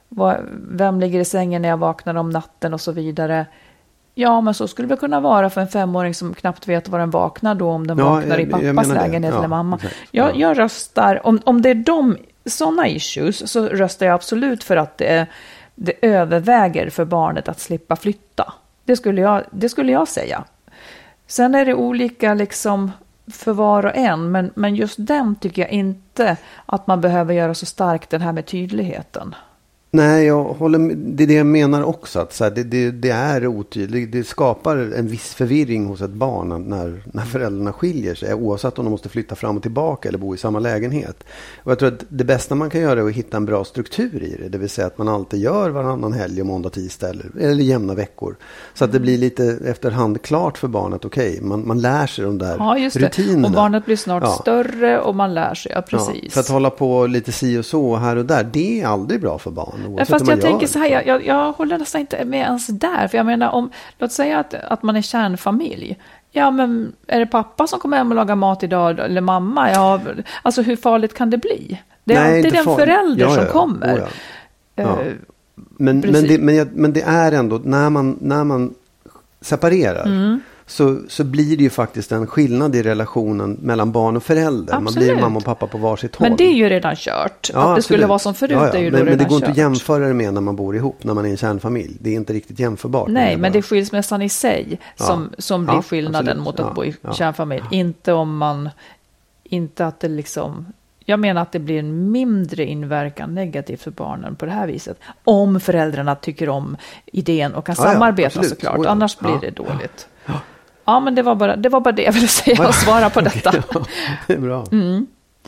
Vem ligger i sängen när jag vaknar om natten och så vidare. Ja, men så skulle det kunna vara för en femåring som knappt vet var den vaknar då, om den ja, vaknar jag, i pappas lägenhet ja, eller mamma. Exakt, jag, ja. jag röstar, om, om det är de sådana issues, så röstar jag absolut för att det, det överväger för barnet att slippa flytta. Det skulle jag, det skulle jag säga. Sen är det olika liksom för var och en, men, men just den tycker jag inte att man behöver göra så starkt, den här med tydligheten. Nej, jag håller med. Det är det jag menar också. Att så här, det, det, det är otydligt. Det skapar en viss förvirring hos ett barn när, när föräldrarna skiljer sig. Oavsett om de måste flytta fram och tillbaka eller bo i samma lägenhet. Och jag tror att det bästa man kan göra är att hitta en bra struktur i det. Det vill säga att man alltid gör varannan helg och måndag, tisdag eller, eller jämna veckor. Så att det blir lite efterhand klart för barnet. Okej, okay, man, man lär sig de där ja, just det. rutinerna. Och barnet blir snart ja. större och man lär sig. Ja, precis. Ja, för att hålla på lite si och så här och där, det är aldrig bra för barn. Fast jag tänker så här, jag, jag, jag håller nästan inte med ens där. För jag menar, om, låt säga att, att man är kärnfamilj. Ja, men är det pappa som kommer hem och lagar mat idag? Eller mamma? Ja, alltså hur farligt kan det bli? Det är Nej, alltid den förälder ja, ja. som kommer. Oh, ja. Ja. Uh, men, men, det, men, jag, men det är ändå, när man, när man separerar... Mm. Så, så blir det ju faktiskt en skillnad i relationen mellan barn och förälder. Absolut. Man blir mamma och pappa på varsitt håll. Men det är ju redan kört. Ja, att det absolut. skulle vara som förut ja, ja. är ju men, då men det går kört. inte att jämföra det med när man bor ihop, när man är en kärnfamilj. Det är inte riktigt jämförbart. Nej, men det är skilsmässan i sig som, ja. som blir ja, skillnaden absolut. mot att ja. bo i ja. kärnfamilj. Inte om man, inte att det liksom... Jag menar att det blir en mindre inverkan negativt för barnen på det här viset. Om föräldrarna tycker om idén och kan ja, samarbeta ja, såklart. Oh, ja. Annars blir ja. det dåligt. Ja. Ja, men det var bara det, var bara det jag ville säga och svara på detta. Ja, det är bra. Mm.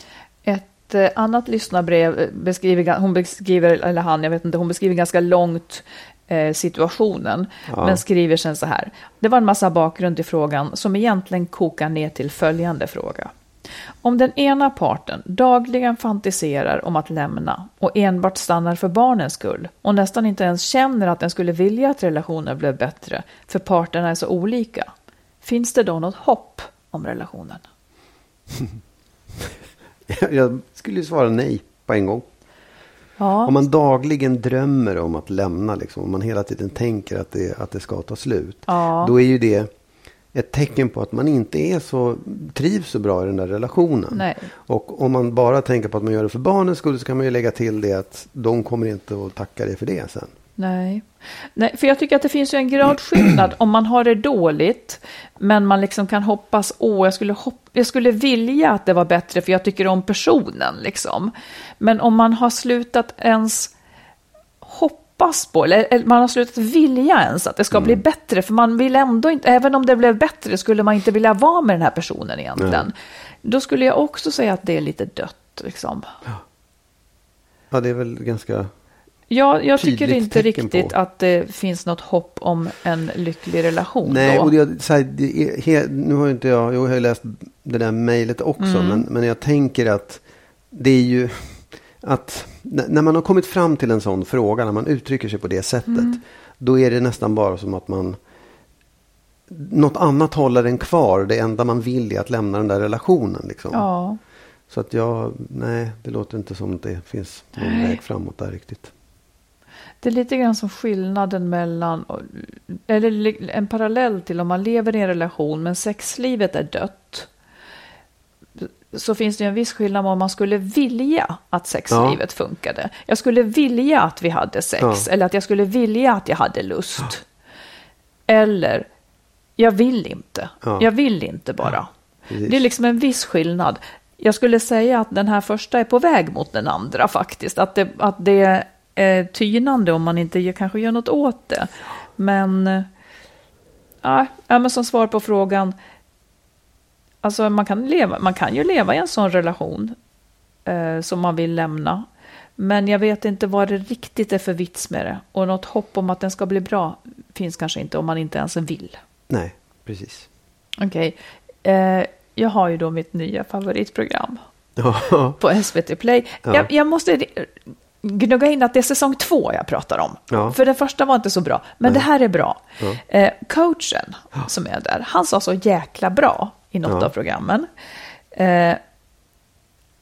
Ett eh, annat lyssnarbrev beskriver, hon beskriver, eller han, jag vet inte, hon beskriver ganska långt eh, situationen. Ja. Men skriver sen så här. Det var en massa bakgrund i frågan som egentligen kokar ner till följande fråga. Om den ena parten dagligen fantiserar om att lämna och enbart stannar för barnens skull och nästan inte ens känner att den skulle vilja att relationen blev bättre för parterna är så olika, finns det då något hopp om relationen? Jag skulle ju svara nej på en gång. Ja. Om man dagligen drömmer om att lämna, liksom, om man hela tiden tänker att det, att det ska ta slut, ja. då är ju det ett tecken på att man inte är så trivs så bra i den där relationen. Nej. Och om man bara tänker på att man gör det för barnens skull, så kan man ju lägga till det att de kommer inte att tacka dig för det sen. Nej. Nej, för jag tycker att det finns ju en gradskillnad om man har det dåligt, men man liksom kan hoppas, åh, jag skulle, hopp- jag skulle vilja att det var bättre för jag tycker om personen liksom. Men om man har slutat ens hoppas på, eller man har slutat vilja ens att det ska mm. bli bättre, för man vill ändå inte, även om det blev bättre skulle man inte vilja vara med den här personen egentligen. Mm. Då skulle jag också säga att det är lite dött liksom. Ja, ja det är väl ganska... Ja, jag tycker inte riktigt på. att det finns något hopp om en lycklig relation. Nej, då. och det, så här, det är, nu har inte jag, jag har läst det där mejlet också, mm. men, men jag tänker att det är ju att när man har kommit fram till en sån fråga, när man uttrycker sig på det sättet, mm. då är det nästan bara som att man något annat håller en kvar. Det enda man vill är att lämna den där relationen liksom. Ja. Så att jag, nej, det låter inte som att det finns någon nej. väg framåt där riktigt. Det är lite grann som skillnaden mellan, eller en parallell till om man lever i en relation men sexlivet är dött. Så finns det en viss skillnad om man skulle vilja att sexlivet ja. funkade. Jag skulle vilja att vi hade sex. Ja. Eller att jag skulle vilja att jag hade lust. Ja. Eller, jag vill inte. Ja. Jag vill inte bara. Ja. Det är liksom en viss skillnad. Jag skulle säga att den här första är på väg mot den andra faktiskt. Att det, att det är tynande om man inte kanske gör något åt det. Men, ja, men som svar på frågan... Alltså man kan, leva, man kan ju leva i en sån relation eh, som man vill lämna. Men jag vet inte vad det riktigt är för vits med det. Och något hopp om att den ska bli bra finns kanske inte om man inte ens vill. Nej, precis. Okej. Okay. Eh, jag har ju då mitt nya favoritprogram på S V T Play. Ja. Jag, jag måste gnugga in att det är säsong två jag pratar om. Ja. För den första var inte så bra. Men Nej. det här är bra. Ja. Eh, coachen ja. som är där, han sa så jäkla bra i något ja. av programmen. Eh,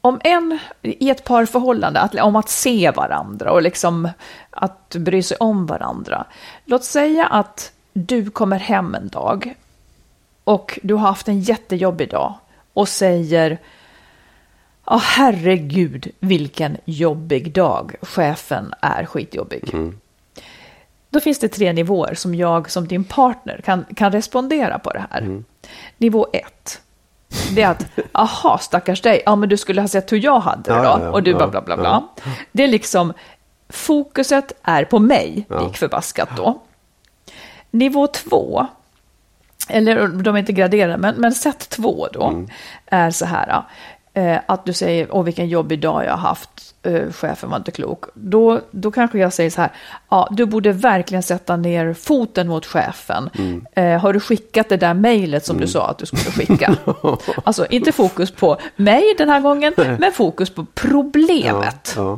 om en i ett parförhållande, att, om att se varandra och liksom att bry sig om varandra. Låt säga att du kommer hem en dag och du har haft en jättejobbig dag och säger: ja, oh, herregud, vilken jobbig dag. Chefen är skitjobbig. Mm. Då finns det tre nivåer som jag som din partner kan, kan respondera på det här. Mm. Nivå ett. Det är att, aha, stackars dig. Ja, men du skulle ha sett hur jag hade det då. Ja, ja, ja, och du bla bla bla bla. Ja. Det är liksom, fokuset är på mig, ja. Lik förbaskat då. Nivå två, eller de är inte graderade, men, men sätt två då, mm. är så här. Eh, att du säger, åh vilken jobbig dag jag har haft, eh, chefen var inte klok. Då, då kanske jag säger så här, ja, du borde verkligen sätta ner foten mot chefen. Mm. Eh, har du skickat det där mejlet som mm. du sa att du skulle skicka? Alltså inte fokus på mig den här gången, men fokus på problemet. Ja, ja.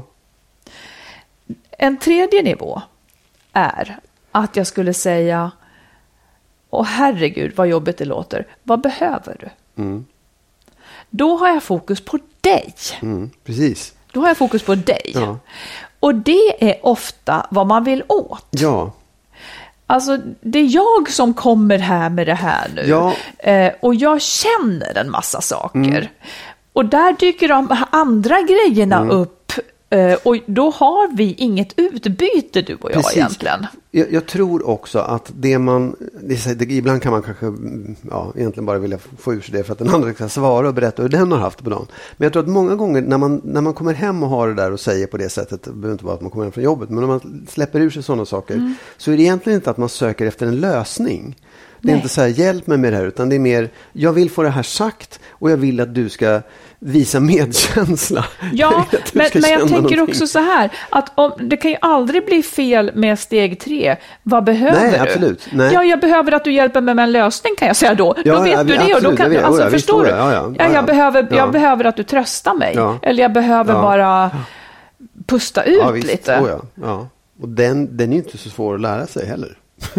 En tredje nivå är att jag skulle säga, åh herregud vad jobbigt det låter, vad behöver du? Mm. Då har jag fokus på dig. Mm, precis. Då har jag fokus på dig. Ja. Och det är ofta vad man vill åt. Ja. Alltså det är jag som kommer här med det här nu. Ja. Eh, och jag känner en massa saker. Mm. Och där dyker de andra grejerna mm. upp. Uh, och då har vi inget utbyte, du och jag. Precis. Egentligen. Jag, jag tror också att det man, det, det, ibland kan man kanske ja, egentligen bara vilja få ur sig det för att den andra ska svara och berätta hur den har haft på dagen. Men jag tror att många gånger när man, när man kommer hem och har det där och säger på det sättet, det behöver inte vara att man kommer hem från jobbet, men om man släpper ur sig sådana saker mm. så är det egentligen inte att man söker efter en lösning. Det är Nej. Inte så här, hjälp mig med det här, utan det är mer, jag vill få det här sagt och jag vill att du ska visa medkänsla. Ja, men, men jag tänker någonting. Också så här, att om, det kan ju aldrig bli fel med steg tre. Vad behöver Nej, du? Absolut. Nej. Ja, jag behöver att du hjälper mig med en lösning, kan jag säga då. Ja, då vet ja, du det absolut, och då kan du, alltså, ja, förstår du? Ja, ja, ja, ja, jag, ja. behöver, ja. jag behöver att du tröstar mig. Ja. Eller jag behöver ja. bara pusta ut ja, visst. lite. Oh, ja. Ja. Och den, den är ju inte så svår att lära sig heller.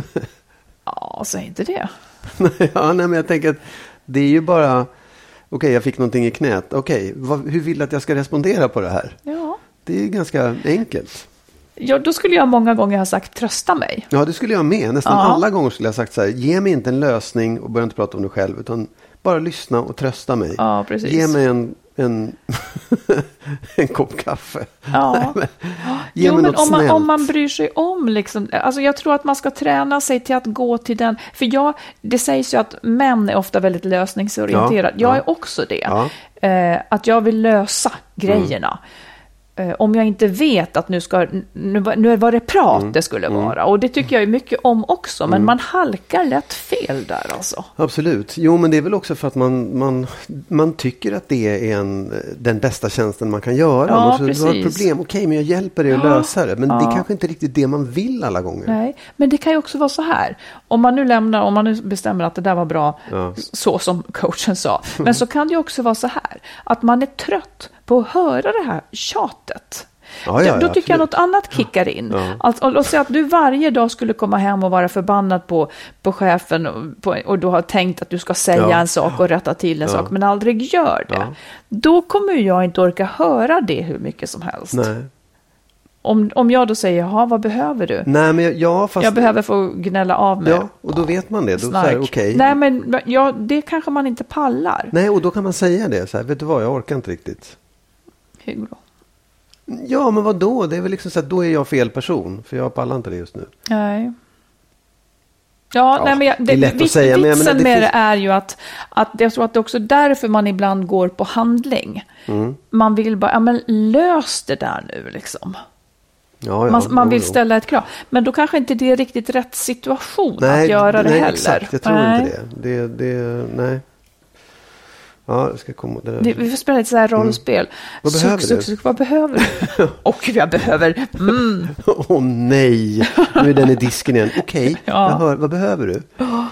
Ja, säg inte det. ja, nej, men jag tänker att det är ju bara, okej, okay, jag fick någonting i knät. Okej, okay, hur vill du att jag ska respondera på det här? Ja. Det är ganska enkelt. Ja, då skulle jag många gånger ha sagt trösta mig. Ja, det skulle jag med. Nästan ja. alla gånger skulle jag ha sagt så här, ge mig inte en lösning och börja inte prata om det själv, utan bara lyssna och trösta mig. Ja, precis. Ge mig en, en, en kopp kaffe. Ja. Nej, men, ge jo, mig men något om man, snällt. om man bryr sig om, liksom, alltså jag tror att man ska träna sig till att gå till den, för jag, det sägs ju att män är ofta väldigt lösningsorienterade. Ja, jag ja. är också det. Ja. Eh, att jag vill lösa grejerna. Mm. Om jag inte vet att nu, ska, nu, nu var det prat mm. det skulle mm. vara. Och det tycker jag är mycket om också. Men mm. man halkar lätt fel där alltså. Absolut. Jo, men det är väl också för att man, man, man tycker att det är en, den bästa tjänsten man kan göra. Ja, man, precis. Du har ett problem, okej, men jag hjälper dig att ja. lösa det. Men ja. det är kanske inte riktigt det man vill alla gånger. Nej, men det kan ju också vara så här. Om man nu lämnar, om man nu bestämmer att det där var bra, ja. så som coachen sa. Men så kan det ju också vara så här. Att man är trött på att höra det här tjatet. Ja, ja, ja, då tycker absolut. jag något annat kickar in. Ja. Alltså, låt säga att du varje dag skulle komma hem och vara förbannad på, på chefen och, på, och du har tänkt att du ska säga ja. en sak och rätta till en ja. sak men aldrig gör det. Ja. Då kommer jag inte orka höra det hur mycket som helst. Nej. Om, om jag då säger, jaha, vad behöver du? Nej, men jag, ja, fast... jag behöver få gnälla av mig. Ja, och då vet man det. Då säger okay. Nej, men ja, det kanske man inte pallar. Nej, och då kan man säga det. Så här, vet du vad, jag orkar inte riktigt. Hur då? Ja, men vad då? Det är väl liksom så att då är jag fel person. För jag pallar inte det just nu. Nej. Ja, ja nej, men jag, det, det är lätt vits, att säga. Men, vitsen men det med finns... det är ju att, att jag tror att det är också därför man ibland går på handling. Mm. Man vill bara, ja men lös det där nu liksom. Ja, ja, man man vill jo, ställa ett krav. Men då kanske inte det är riktigt rätt situation nej, att göra det nej, heller. Exakt, jag tror nej. inte det. Det, det nej. Ja, jag ska komma. Det det, vi får spela ett så här rollspel. Mm. Vad suk, behöver suk, du? Suk, vad behöver du? Och jag behöver... Mm. Åh oh, nej, nu är den i disken igen. Okej, okay, ja. jag hör. Vad behöver du?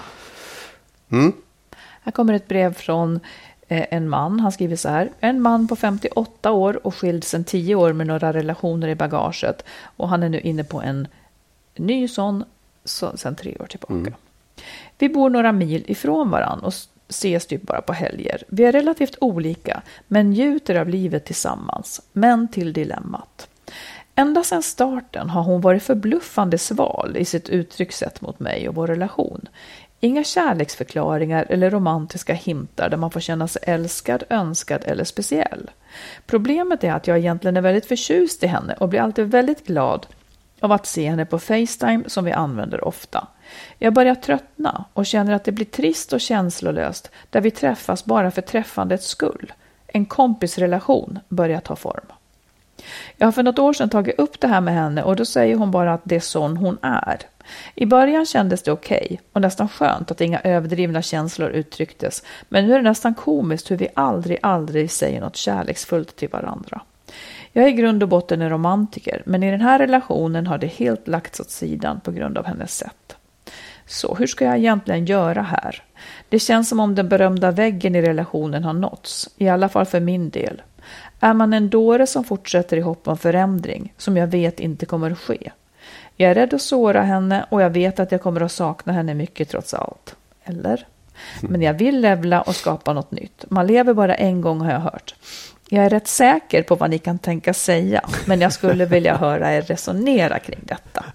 Mm. Här kommer ett brev från eh, en man. Han skriver så här. En man på femtioåtta år och skild sedan tio år med några relationer i bagaget. Och han är nu inne på en ny sån så, sedan tre år tillbaka. Mm. Vi bor några mil ifrån varann och ses typ bara på helger. Vi är relativt olika, men njuter av livet tillsammans. Men till dilemmat. Ända sedan starten har hon varit förbluffande sval i sitt uttryckssätt mot mig och vår relation. Inga kärleksförklaringar eller romantiska hintar där man får känna sig älskad, önskad eller speciell. Problemet är att jag egentligen är väldigt förtjust i henne och blir alltid väldigt glad av att se henne på FaceTime som vi använder ofta. Jag börjar tröttna och känner att det blir trist och känslolöst där vi träffas bara för träffandets skull. En kompisrelation börjar ta form. Jag har för något år sedan tagit upp det här med henne och då säger hon bara att det är sån hon är. I början kändes det okej okay och nästan skönt att inga överdrivna känslor uttrycktes, men nu är det nästan komiskt hur vi aldrig, aldrig säger något kärleksfullt till varandra. Jag är i grund och botten en romantiker, men i den här relationen har det helt lagts åt sidan på grund av hennes sätt. Så hur ska jag egentligen göra här? Det känns som om den berömda väggen i relationen har nåtts, i alla fall för min del. Är man en dåre som fortsätter i hopp om förändring, som jag vet inte kommer att ske? Jag är rädd att såra henne och jag vet att jag kommer att sakna henne mycket trots allt. Eller? Men jag vill levla och skapa något nytt. Man lever bara en gång har jag hört. Jag är rätt säker på vad ni kan tänka säga, men jag skulle vilja höra er resonera kring detta.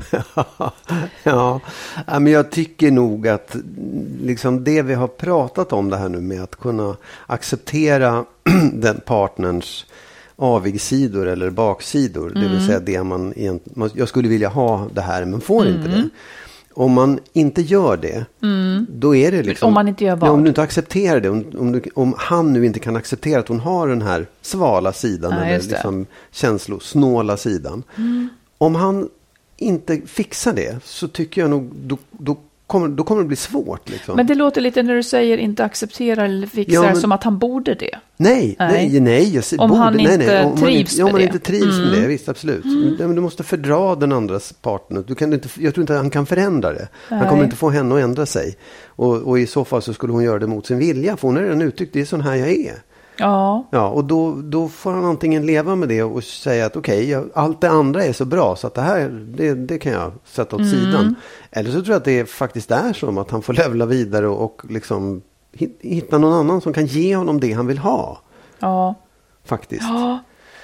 Ja, men jag tycker nog att liksom det vi har pratat om det här nu med att kunna acceptera den partners avigsidor eller baksidor, mm. det vill säga det man egentligen, jag skulle vilja ha det här men får mm. inte det. Om man inte gör det, mm. då är det liksom... Om man inte gör vad? Ja, om du inte accepterar det, om, om, du, om han nu inte kan acceptera att hon har den här svala sidan, ja, eller liksom känslosnåla sidan. Mm. Om han inte fixar det så tycker jag nog, då, då, kommer, då kommer det bli svårt. Liksom. Men det låter lite när du säger inte acceptera eller fixar, ja, men, som att han borde det. Nej, nej, nej. nej jag om borde, han nej, inte nej, om trivs man, med om man det. inte trivs mm. med det, visst, absolut. Mm. Men du måste fördra den andras partner. Du kan inte, jag tror inte att han kan förändra det. Nej. Han kommer inte få henne att ändra sig. Och, och i så fall så skulle hon göra det mot sin vilja. För hon är redan uttryckt, det är sån här jag är. Ja. Ja, och då, då får han antingen leva med det och säga att okej, okay, allt det andra är så bra så att det här, det, det kan jag sätta åt mm. sidan. Eller så tror jag att det faktiskt är som att han får levla vidare och, och liksom hitta någon annan som kan ge honom det han vill ha. Ja. Faktiskt. Ja.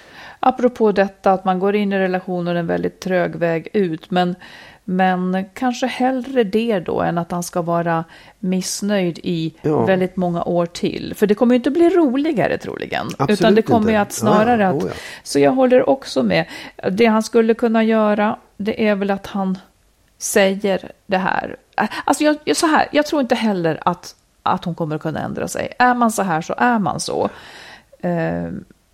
Apropå detta att man går in i relationen en väldigt trög väg ut, men Men kanske hellre det då än att han ska vara missnöjd i ja. väldigt många år till. För det kommer ju inte bli roligare troligen. Absolut utan det kommer ju inte. att snarare ja, ja. att... Oh, ja. Så jag håller också med. Det han skulle kunna göra, det är väl att han säger det här. Alltså jag, så här, jag tror inte heller att, att hon kommer att kunna ändra sig. Är man så här så är man så. Uh,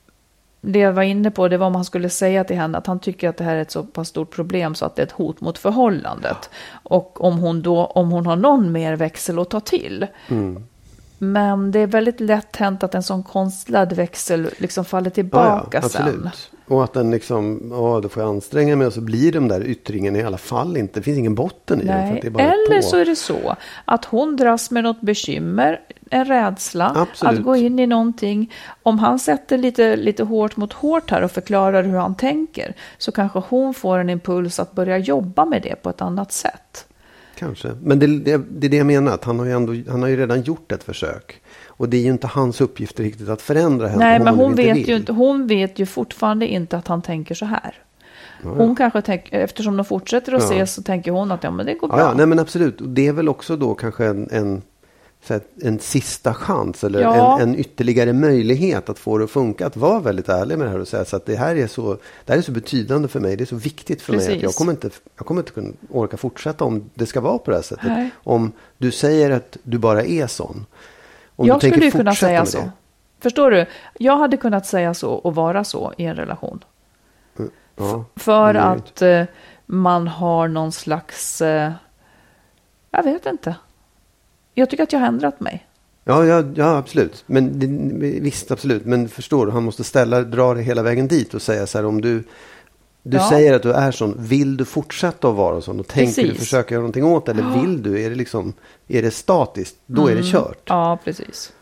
Det jag var inne på, det var om han skulle säga till henne att han tycker att det här är ett så pass stort problem så att det är ett hot mot förhållandet. Och om hon då, om hon har någon mer växel att ta till. Mm. Men det är väldigt lätt hänt att en sån konstlad växel liksom faller tillbaka ja, ja, sen. Absolut. Och att den liksom, ja då får jag anstränga mig och så blir de där yttringarna i alla fall inte. Det finns ingen botten i Nej. dem. För att det är bara Eller på. så är det så att hon dras med något bekymmer, en rädsla absolut. Att gå in i någonting. Om han sätter lite, lite hårt mot hårt här och förklarar hur han tänker så kanske hon får en impuls att börja jobba med det på ett annat sätt. Kanske. Men det, det, det är det jag menar. Att han, har ju ändå, han har ju redan gjort ett försök. Och det är ju inte hans uppgift riktigt att förändra henne. Nej, hon men hon inte vet, vill. ju inte, hon vet ju fortfarande inte att han tänker så här. Ja, hon ja. kanske tänker, eftersom de fortsätter att ja. se så tänker hon att ja, men det går ja, bra. Ja, nej men absolut. Och det är väl också då kanske en, en, så här, en sista chans. Eller ja. en, en ytterligare möjlighet att få det att funka. Att vara väldigt ärlig med det här och säga så att det här är så, det här är så betydande för mig. Det är så viktigt för Precis. mig att jag kommer inte, jag kommer inte kunna orka fortsätta om det ska vara på det här sättet. Nej. Om du säger att du bara är sån. Om jag du skulle ju tänker kunna säga så. Det. Förstår du? Jag hade kunnat säga så och vara så i en relation. Mm. Ja, F- för att eh, man har någon slags... Eh, jag vet inte. Jag tycker att jag har ändrat mig. Ja, ja, ja absolut. Men det, visst, absolut. Men förstår du, han måste ställa, dra det hela vägen dit och säga så här, om du... Du ja. säger att du är sån. Vill du fortsätta att vara sån? Och tänker precis. Du försöka göra någonting åt? Eller ja. vill du? Är det liksom, är det statiskt? Då mm. är det kört. Ja, precis.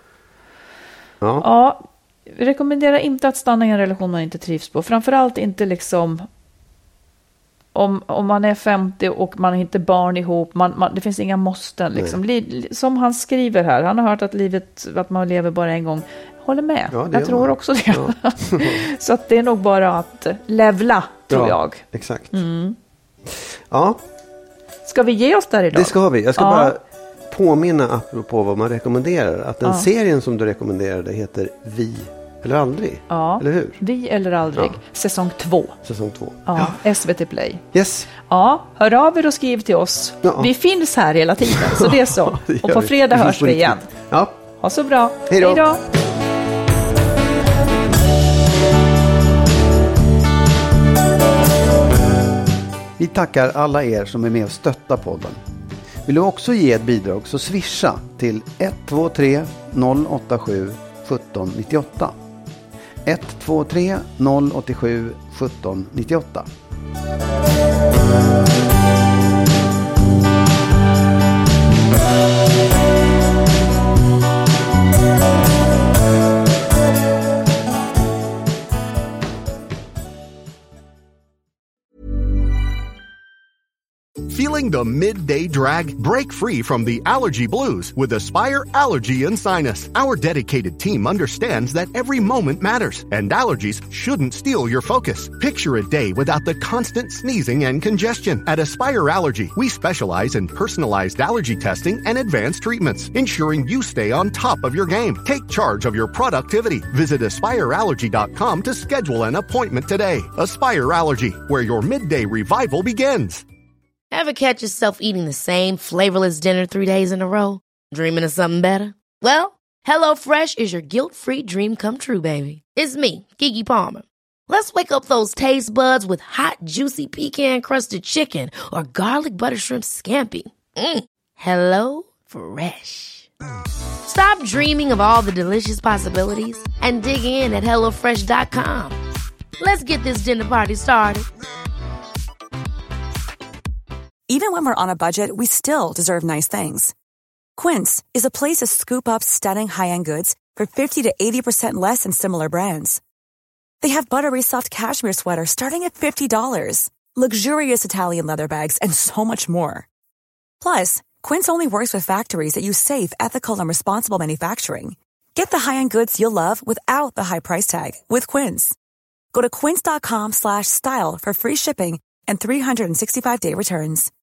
Ja. ja. Rekommenderar inte att stanna i en relation man inte trivs på. Framförallt inte liksom om, om man är femtio och man har inte barn ihop, man, man, det finns inga måsten. Liksom. Li, som han skriver här, han har hört att livet, att man lever bara en gång. Håller med, ja, jag tror man. också det. Ja. Så att det är nog bara att levla, tror ja, jag. Exakt. Mm. Ja. Ska vi ge oss där idag? Det ska vi. Jag ska ja. bara påminna apropå vad man rekommenderar. Att den ja. serien som du rekommenderade heter Vi eller aldrig. Ja, eller hur? Vi eller aldrig. Ja. Säsong två. Säsong två. Ja, ja. S V T Play. Yes. Ja, hör av er och skriv till oss. Ja. Vi finns här hela tiden, så det är så. det och på fredag vi. hörs vi igen. Ja. Ha så bra. Hej då. Hej då. Vi tackar alla er som är med och stöttar podden. Vill du också ge ett bidrag så swisha till ett två tre noll åtta sju sjutton nittioåtta. ett två tre noll åtta sju sjutton nittioåtta. Feeling the midday drag? Break free from the allergy blues with Aspire Allergy and Sinus. Our dedicated team understands that every moment matters, and allergies shouldn't steal your focus. Picture a day without the constant sneezing and congestion. At Aspire Allergy, we specialize in personalized allergy testing and advanced treatments, ensuring you stay on top of your game. Take charge of your productivity. Visit aspire allergy dot com to schedule an appointment today. Aspire Allergy, where your midday revival begins. Ever catch yourself eating the same flavorless dinner three days in a row? Dreaming of something better? Well, HelloFresh is your guilt-free dream come true, baby. It's me, Keke Palmer. Let's wake up those taste buds with hot, juicy pecan-crusted chicken or garlic butter shrimp scampi. Mm. Hello Fresh. Stop dreaming of all the delicious possibilities and dig in at hello fresh dot com. Let's get this dinner party started. Even when we're on a budget, we still deserve nice things. Quince is a place to scoop up stunning high-end goods for fifty to eighty percent less than similar brands. They have buttery soft cashmere sweaters starting at fifty dollars, luxurious Italian leather bags, and so much more. Plus, Quince only works with factories that use safe, ethical, and responsible manufacturing. Get the high-end goods you'll love without the high price tag with Quince. Go to quince dot com slash style for free shipping and three sixty-five day returns.